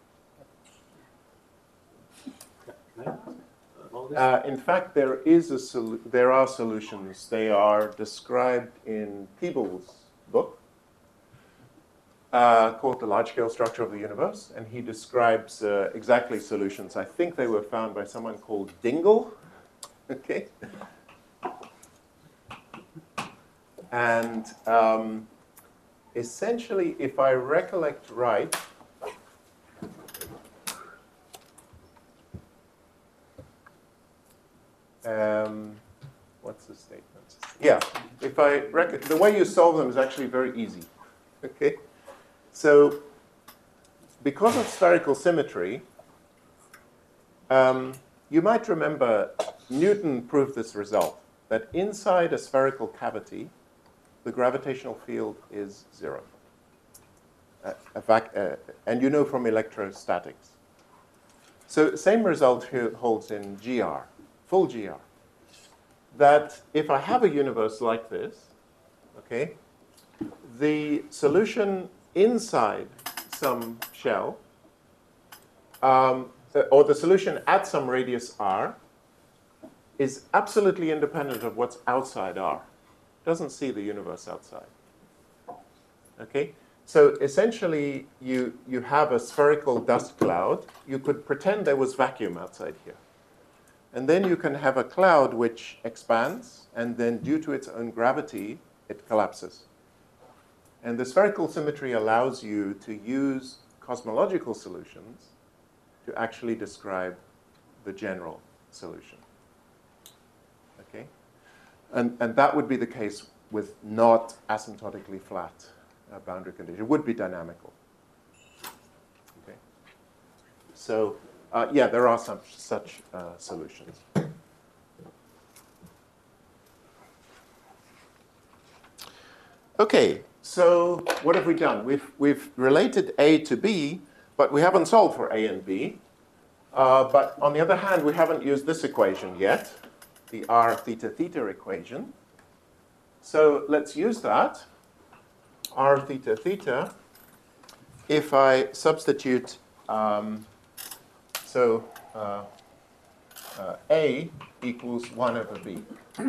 Can I ask all this? In fact, there are solutions. They are described in Peebles' book called The Large-Scale Structure of the Universe, and he describes exactly solutions. I think they were found by someone called Dingle. Okay. And essentially, if I recollect right, what's the statement? Yeah, if the way you solve them is actually very easy. Okay, so because of spherical symmetry, you might remember Newton proved this result, that inside a spherical cavity, the gravitational field is zero. And you know from electrostatics. So same result here holds in GR, full GR. That if I have a universe like this, okay, the solution inside some shell, or the solution at some radius r, is absolutely independent of what's outside r. It doesn't see the universe outside. Okay? So essentially, you have a spherical dust cloud. You could pretend there was vacuum outside here. And then you can have a cloud which expands, and then due to its own gravity, it collapses. And the spherical symmetry allows you to use cosmological solutions to actually describe the general solution. Okay? And that would be the case with not asymptotically flat boundary condition. It would be dynamical. Okay? So, yeah, there are some such solutions. Okay, so what have we done? We've related A to B, but we haven't solved for A and B. But on the other hand, we haven't used this equation yet, the r theta theta equation. So let's use that, r theta theta. If I substitute, A equals 1 over B.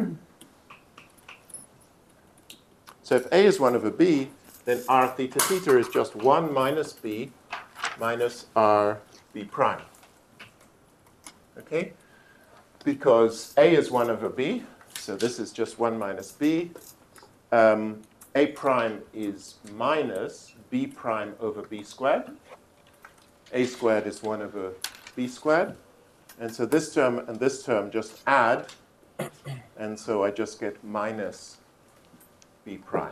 So if A is 1 over B, then r theta theta is just 1 minus B minus r B prime. Okay? Because A is 1 over B, so this is just 1 minus B. A prime is minus B prime over B squared. A squared is 1 over B squared. And so this term and this term just add. And so I just get minus B prime.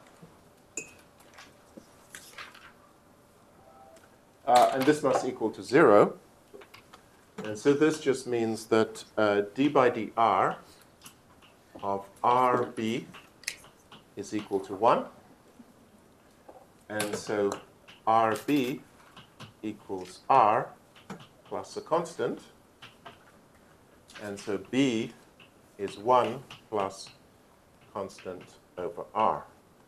And this must equal to 0. And so this just means that d by dr of rb is equal to 1. And so rb equals r plus a constant. And so b is 1 plus constant over r.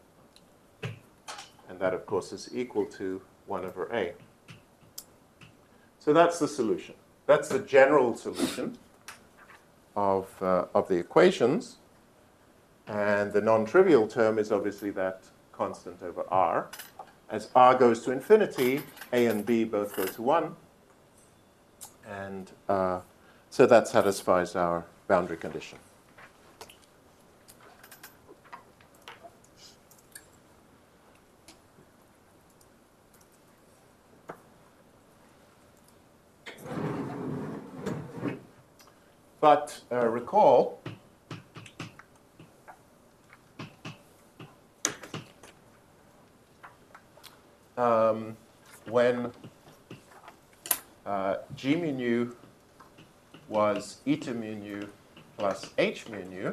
And that, of course, is equal to 1 over a. So that's the solution. That's the general solution of the equations. And the non-trivial term is obviously that constant over r. As r goes to infinity, a and b both go to 1. And so that satisfies our boundary condition. But recall, when g mu nu was eta mu nu plus h mu nu,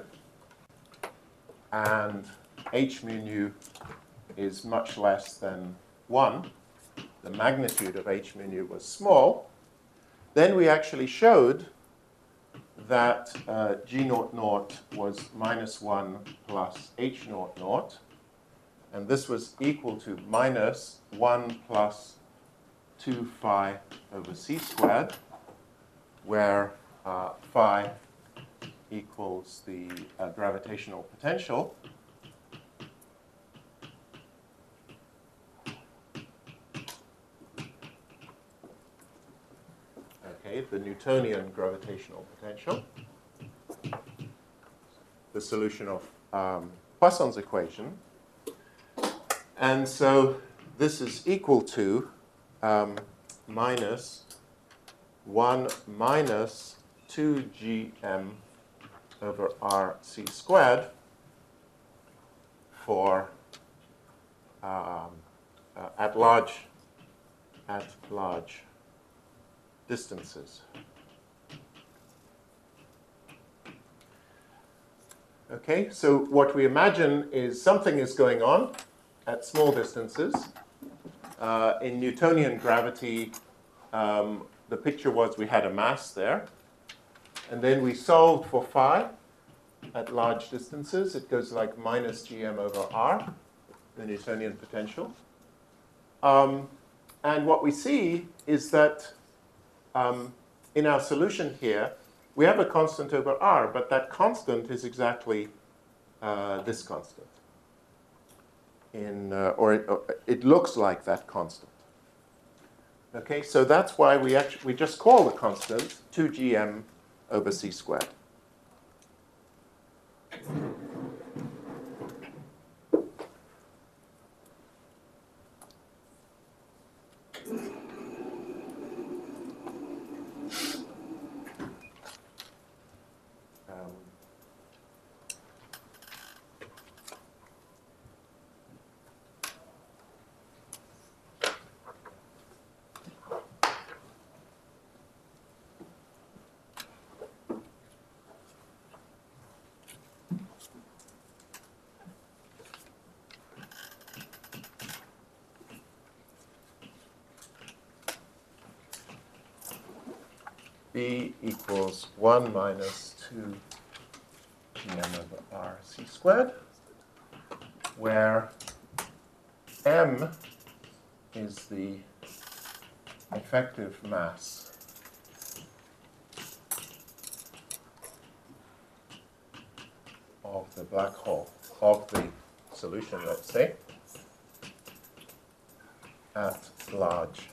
and h mu nu is much less than 1, the magnitude of h mu nu was small, then we actually showed that g naught naught was minus 1 plus h naught naught. And this was equal to minus 1 plus 2 phi over c squared, where phi equals the gravitational potential. Okay, the Newtonian gravitational potential. The solution of Poisson's equation. And so this is equal to minus 1 minus 2gm over rc squared for at large distances. Okay, so what we imagine is something is going on at small distances. In Newtonian gravity, the picture was we had a mass there, and then we solved for phi at large distances. It goes like minus gm over r, the Newtonian potential. And what we see is that in our solution here, we have a constant over r, but that constant is exactly this constant. It looks like that constant. Okay, so that's why we just call the constant 2gm over c squared. B equals 1 minus 2 gm over r c squared, where m is the effective mass of the black hole, of the solution, let's say, at large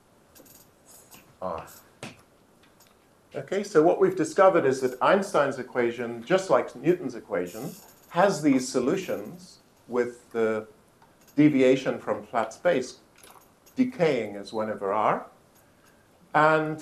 r. Okay, so what we've discovered is that Einstein's equation, just like Newton's equation, has these solutions with the deviation from flat space decaying as 1 over r. And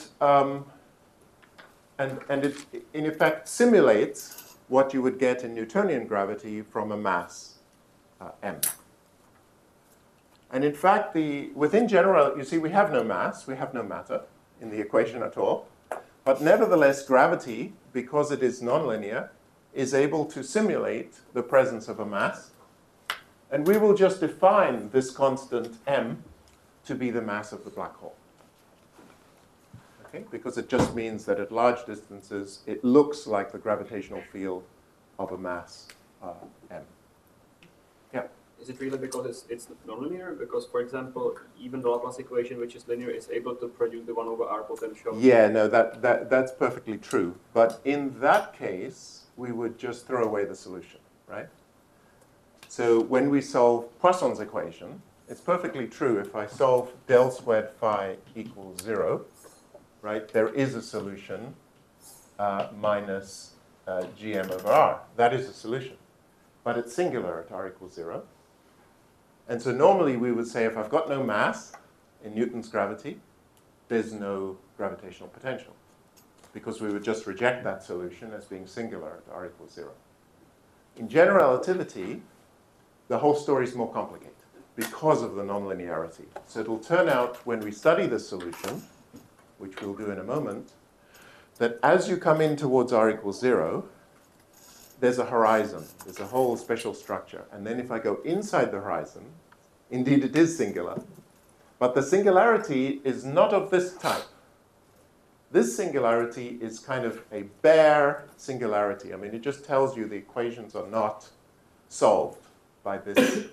it, in effect, simulates what you would get in Newtonian gravity from a mass, m. And in fact, within general, you see, we have no mass, we have no matter in the equation at all. But nevertheless, gravity, because it is nonlinear, is able to simulate the presence of a mass. And we will just define this constant m to be the mass of the black hole. Okay? Because it just means that at large distances, it looks like the gravitational field of a mass m. Yeah? Is it really because it's nonlinear? Because, for example, even the Laplace equation, which is linear, is able to produce the 1 over r potential? Yeah, no, that's perfectly true. But in that case, we would just throw away the solution, right? So when we solve Poisson's equation, it's perfectly true. If I solve del squared phi equals 0, right, there is a solution minus gm over r. That is a solution. But it's singular at r equals 0. And so normally we would say if I've got no mass in Newton's gravity, there's no gravitational potential, because we would just reject that solution as being singular at r equals 0. In general relativity, the whole story is more complicated because of the nonlinearity. So it will turn out when we study this solution, which we'll do in a moment, that as you come in towards r equals 0, there's a horizon. There's a whole special structure. And then if I go inside the horizon, indeed it is singular. But the singularity is not of this type. This singularity is kind of a bare singularity. I mean, it just tells you the equations are not solved by this.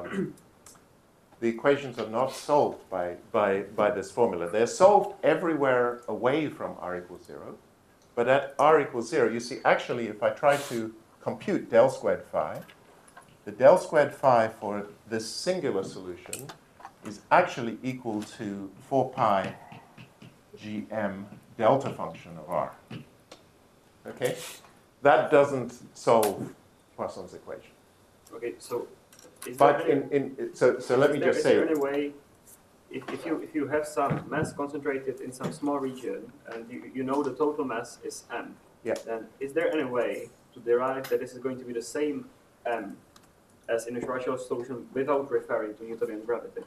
The equations are not solved by this formula. They're solved everywhere away from r equals 0. But at r equals 0, you see, actually, if I try to compute del squared phi, the del squared phi for this singular solution is actually equal to 4 pi gm delta function of r. Okay? That doesn't solve Poisson's equation. Okay, so is But there any, so let me just say, is there any way, if you have some mass concentrated in some small region and you know the total mass is m, yeah. then is there any way to derive that this is going to be the same m as in a Schwarzschild solution without referring to Newtonian gravity?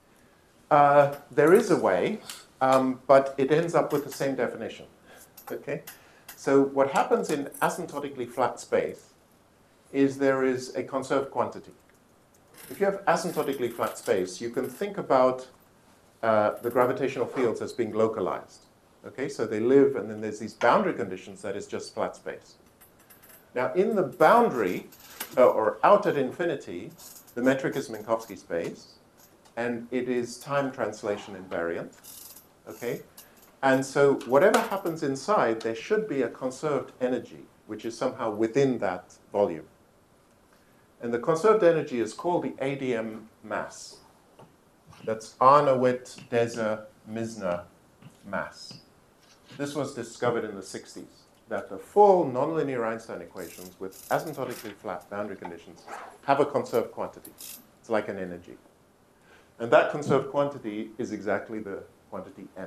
There is a way, but it ends up with the same definition. Okay? So what happens in asymptotically flat space is there is a conserved quantity. If you have asymptotically flat space, you can think about the gravitational fields as being localized. Okay? So they live, and then there's these boundary conditions that is just flat space. Now, in the boundary, or out at infinity, the metric is Minkowski space, and it is time translation invariant. Okay? And so whatever happens inside, there should be a conserved energy, which is somehow within that volume. And the conserved energy is called the ADM mass. That's Arnowit-Deser-Misner mass. This was discovered in the 60s, that the full nonlinear Einstein equations with asymptotically flat boundary conditions have a conserved quantity. It's like an energy. And that conserved quantity is exactly the quantity m.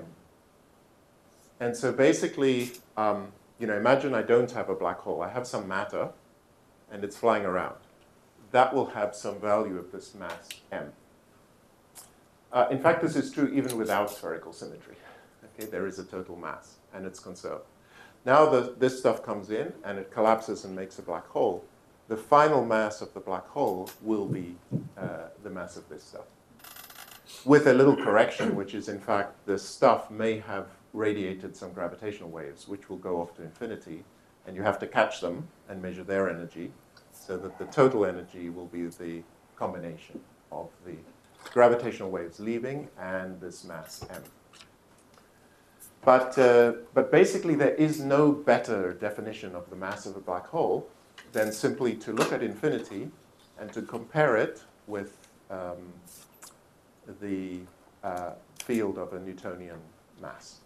And so basically, imagine I don't have a black hole. I have some matter, and it's flying around. That will have some value of this mass m. In fact, this is true even without spherical symmetry. Okay, there is a total mass, and it's conserved. Now this stuff comes in, and it collapses and makes a black hole. The final mass of the black hole will be the mass of this stuff. With a little correction, which is, in fact, the stuff may have radiated some gravitational waves, which will go off to infinity, and you have to catch them and measure their energy, so that the total energy will be the combination of the gravitational waves leaving and this mass m. But basically, there is no better definition of the mass of a black hole than simply to look at infinity and to compare it with the field of a Newtonian mass.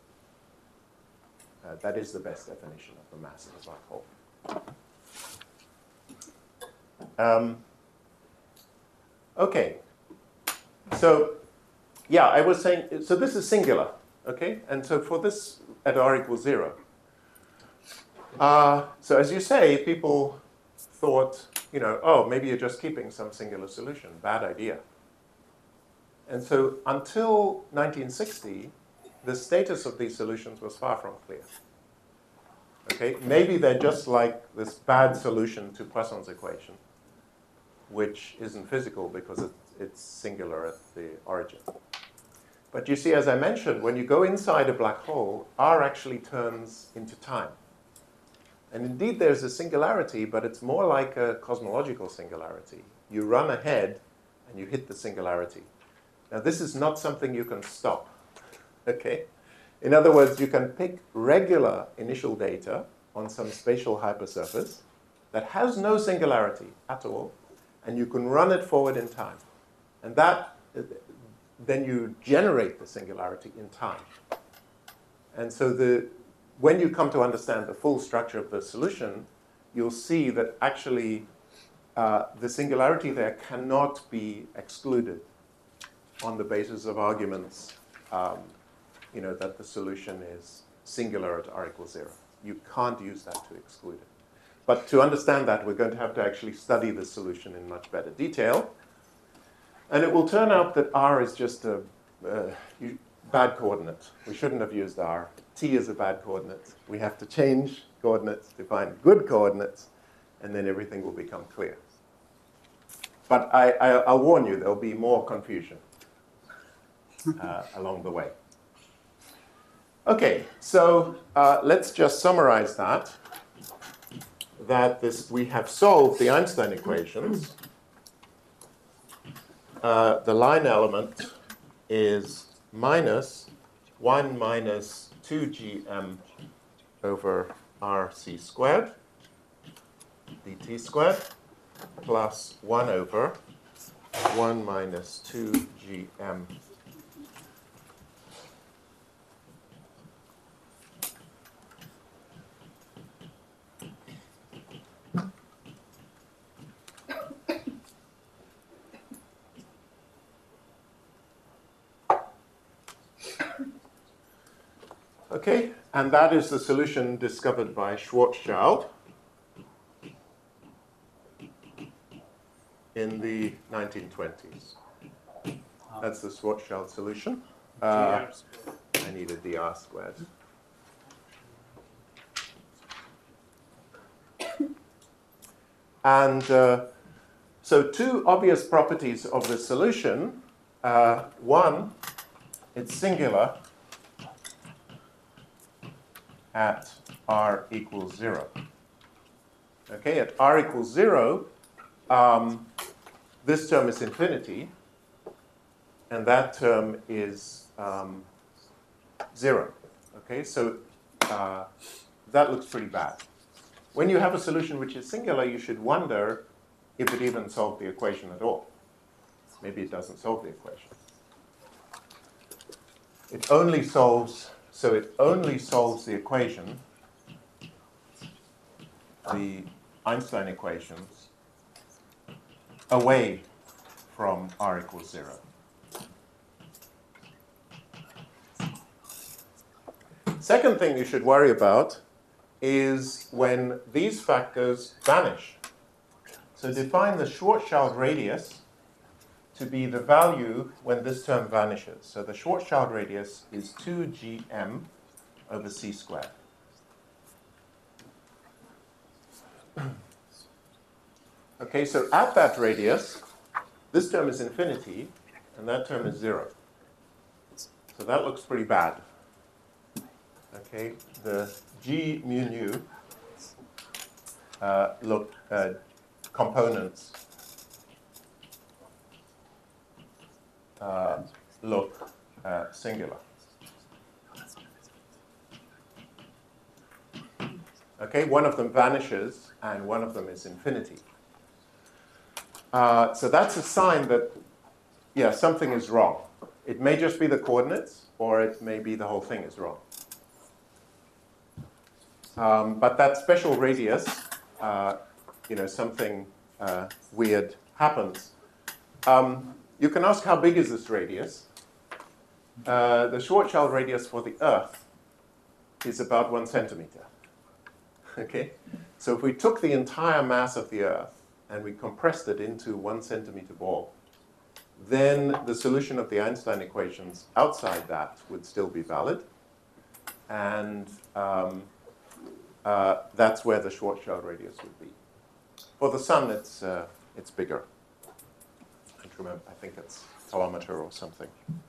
That is the best definition of the mass of a black hole. Okay. So, yeah, I was saying, so this is singular, okay? And so for this at r equals 0. So as you say, people thought, oh, maybe you're just keeping some singular solution. Bad idea. And so until 1960, the status of these solutions was far from clear. Okay, maybe they're just like this bad solution to Poisson's equation, which isn't physical because it's singular at the origin. But you see, as I mentioned, when you go inside a black hole, R actually turns into time. And indeed, there's a singularity, but it's more like a cosmological singularity. You run ahead, and you hit the singularity. Now, this is not something you can stop. Okay? In other words, you can pick regular initial data on some spatial hypersurface that has no singularity at all, and you can run it forward in time. And then you generate the singularity in time. And so when you come to understand the full structure of the solution, you'll see that actually the singularity there cannot be excluded on the basis of arguments that the solution is singular at r equals 0. You can't use that to exclude it. But to understand that, we're going to have to actually study the solution in much better detail. And it will turn out that r is just a bad coordinate. We shouldn't have used r. T is a bad coordinate. We have to change coordinates to find good coordinates, and then everything will become clear. But I'll warn you, there'll be more confusion along the way. Okay, so let's just summarize that we have solved the Einstein equations the line element is minus 1 minus 2gm over rc squared dt squared plus 1 over 1 minus 2gm Okay, and that is the solution discovered by Schwarzschild in the 1920s. That's the Schwarzschild solution. I needed the R squared. And so two obvious properties of the solution. One, it's singular at r equals 0. Okay, at r equals 0, this term is infinity, and that term is 0. Okay, so that looks pretty bad. When you have a solution which is singular, you should wonder if it even solved the equation at all. Maybe it doesn't solve the equation. It only solves the equation, the Einstein equations, away from r equals 0. Second thing you should worry about is when these factors vanish. So define the Schwarzschild radius to be the value when this term vanishes. So the Schwarzschild radius is 2gm over c squared. Okay, so at that radius, this term is infinity, and that term is 0. So that looks pretty bad. Okay, the g mu nu components look singular. Okay, one of them vanishes and one of them is infinity. So that's a sign that, yeah, something is wrong. It may just be the coordinates, or it may be the whole thing is wrong. But that special radius, something weird happens. You can ask, how big is this radius? The Schwarzschild radius for the Earth is about 1 centimeter. Okay? So if we took the entire mass of the Earth and we compressed it into 1 centimeter ball, then the solution of the Einstein equations outside that would still be valid. And that's where the Schwarzschild radius would be. For the Sun, it's bigger. I don't remember, I think it's a kilometer or something.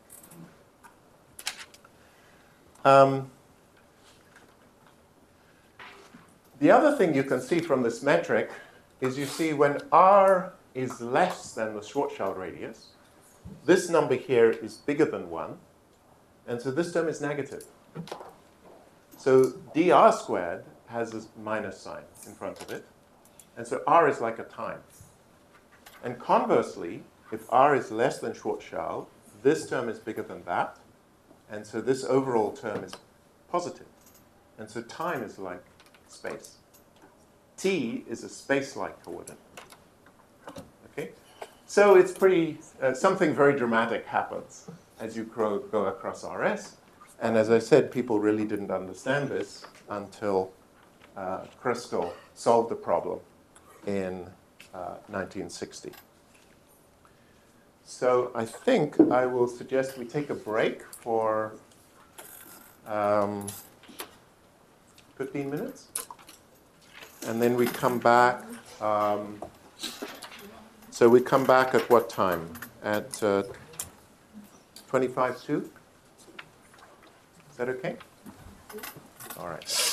The other thing you can see from this metric is you see when r is less than the Schwarzschild radius, this number here is bigger than 1, and so this term is negative. So dr squared has a minus sign in front of it, and so r is like a time. And conversely, if r is less than Schwarzschild, this term is bigger than that, and so this overall term is positive. And so time is like space. T is a space-like coordinate. Okay? So it's pretty, something very dramatic happens as you go across RS. And as I said, people really didn't understand this until Krustal solved the problem in 1960. So I think I will suggest we take a break for 15 minutes. And then we come back. So we come back at what time? At 25 to? Is that okay? All right.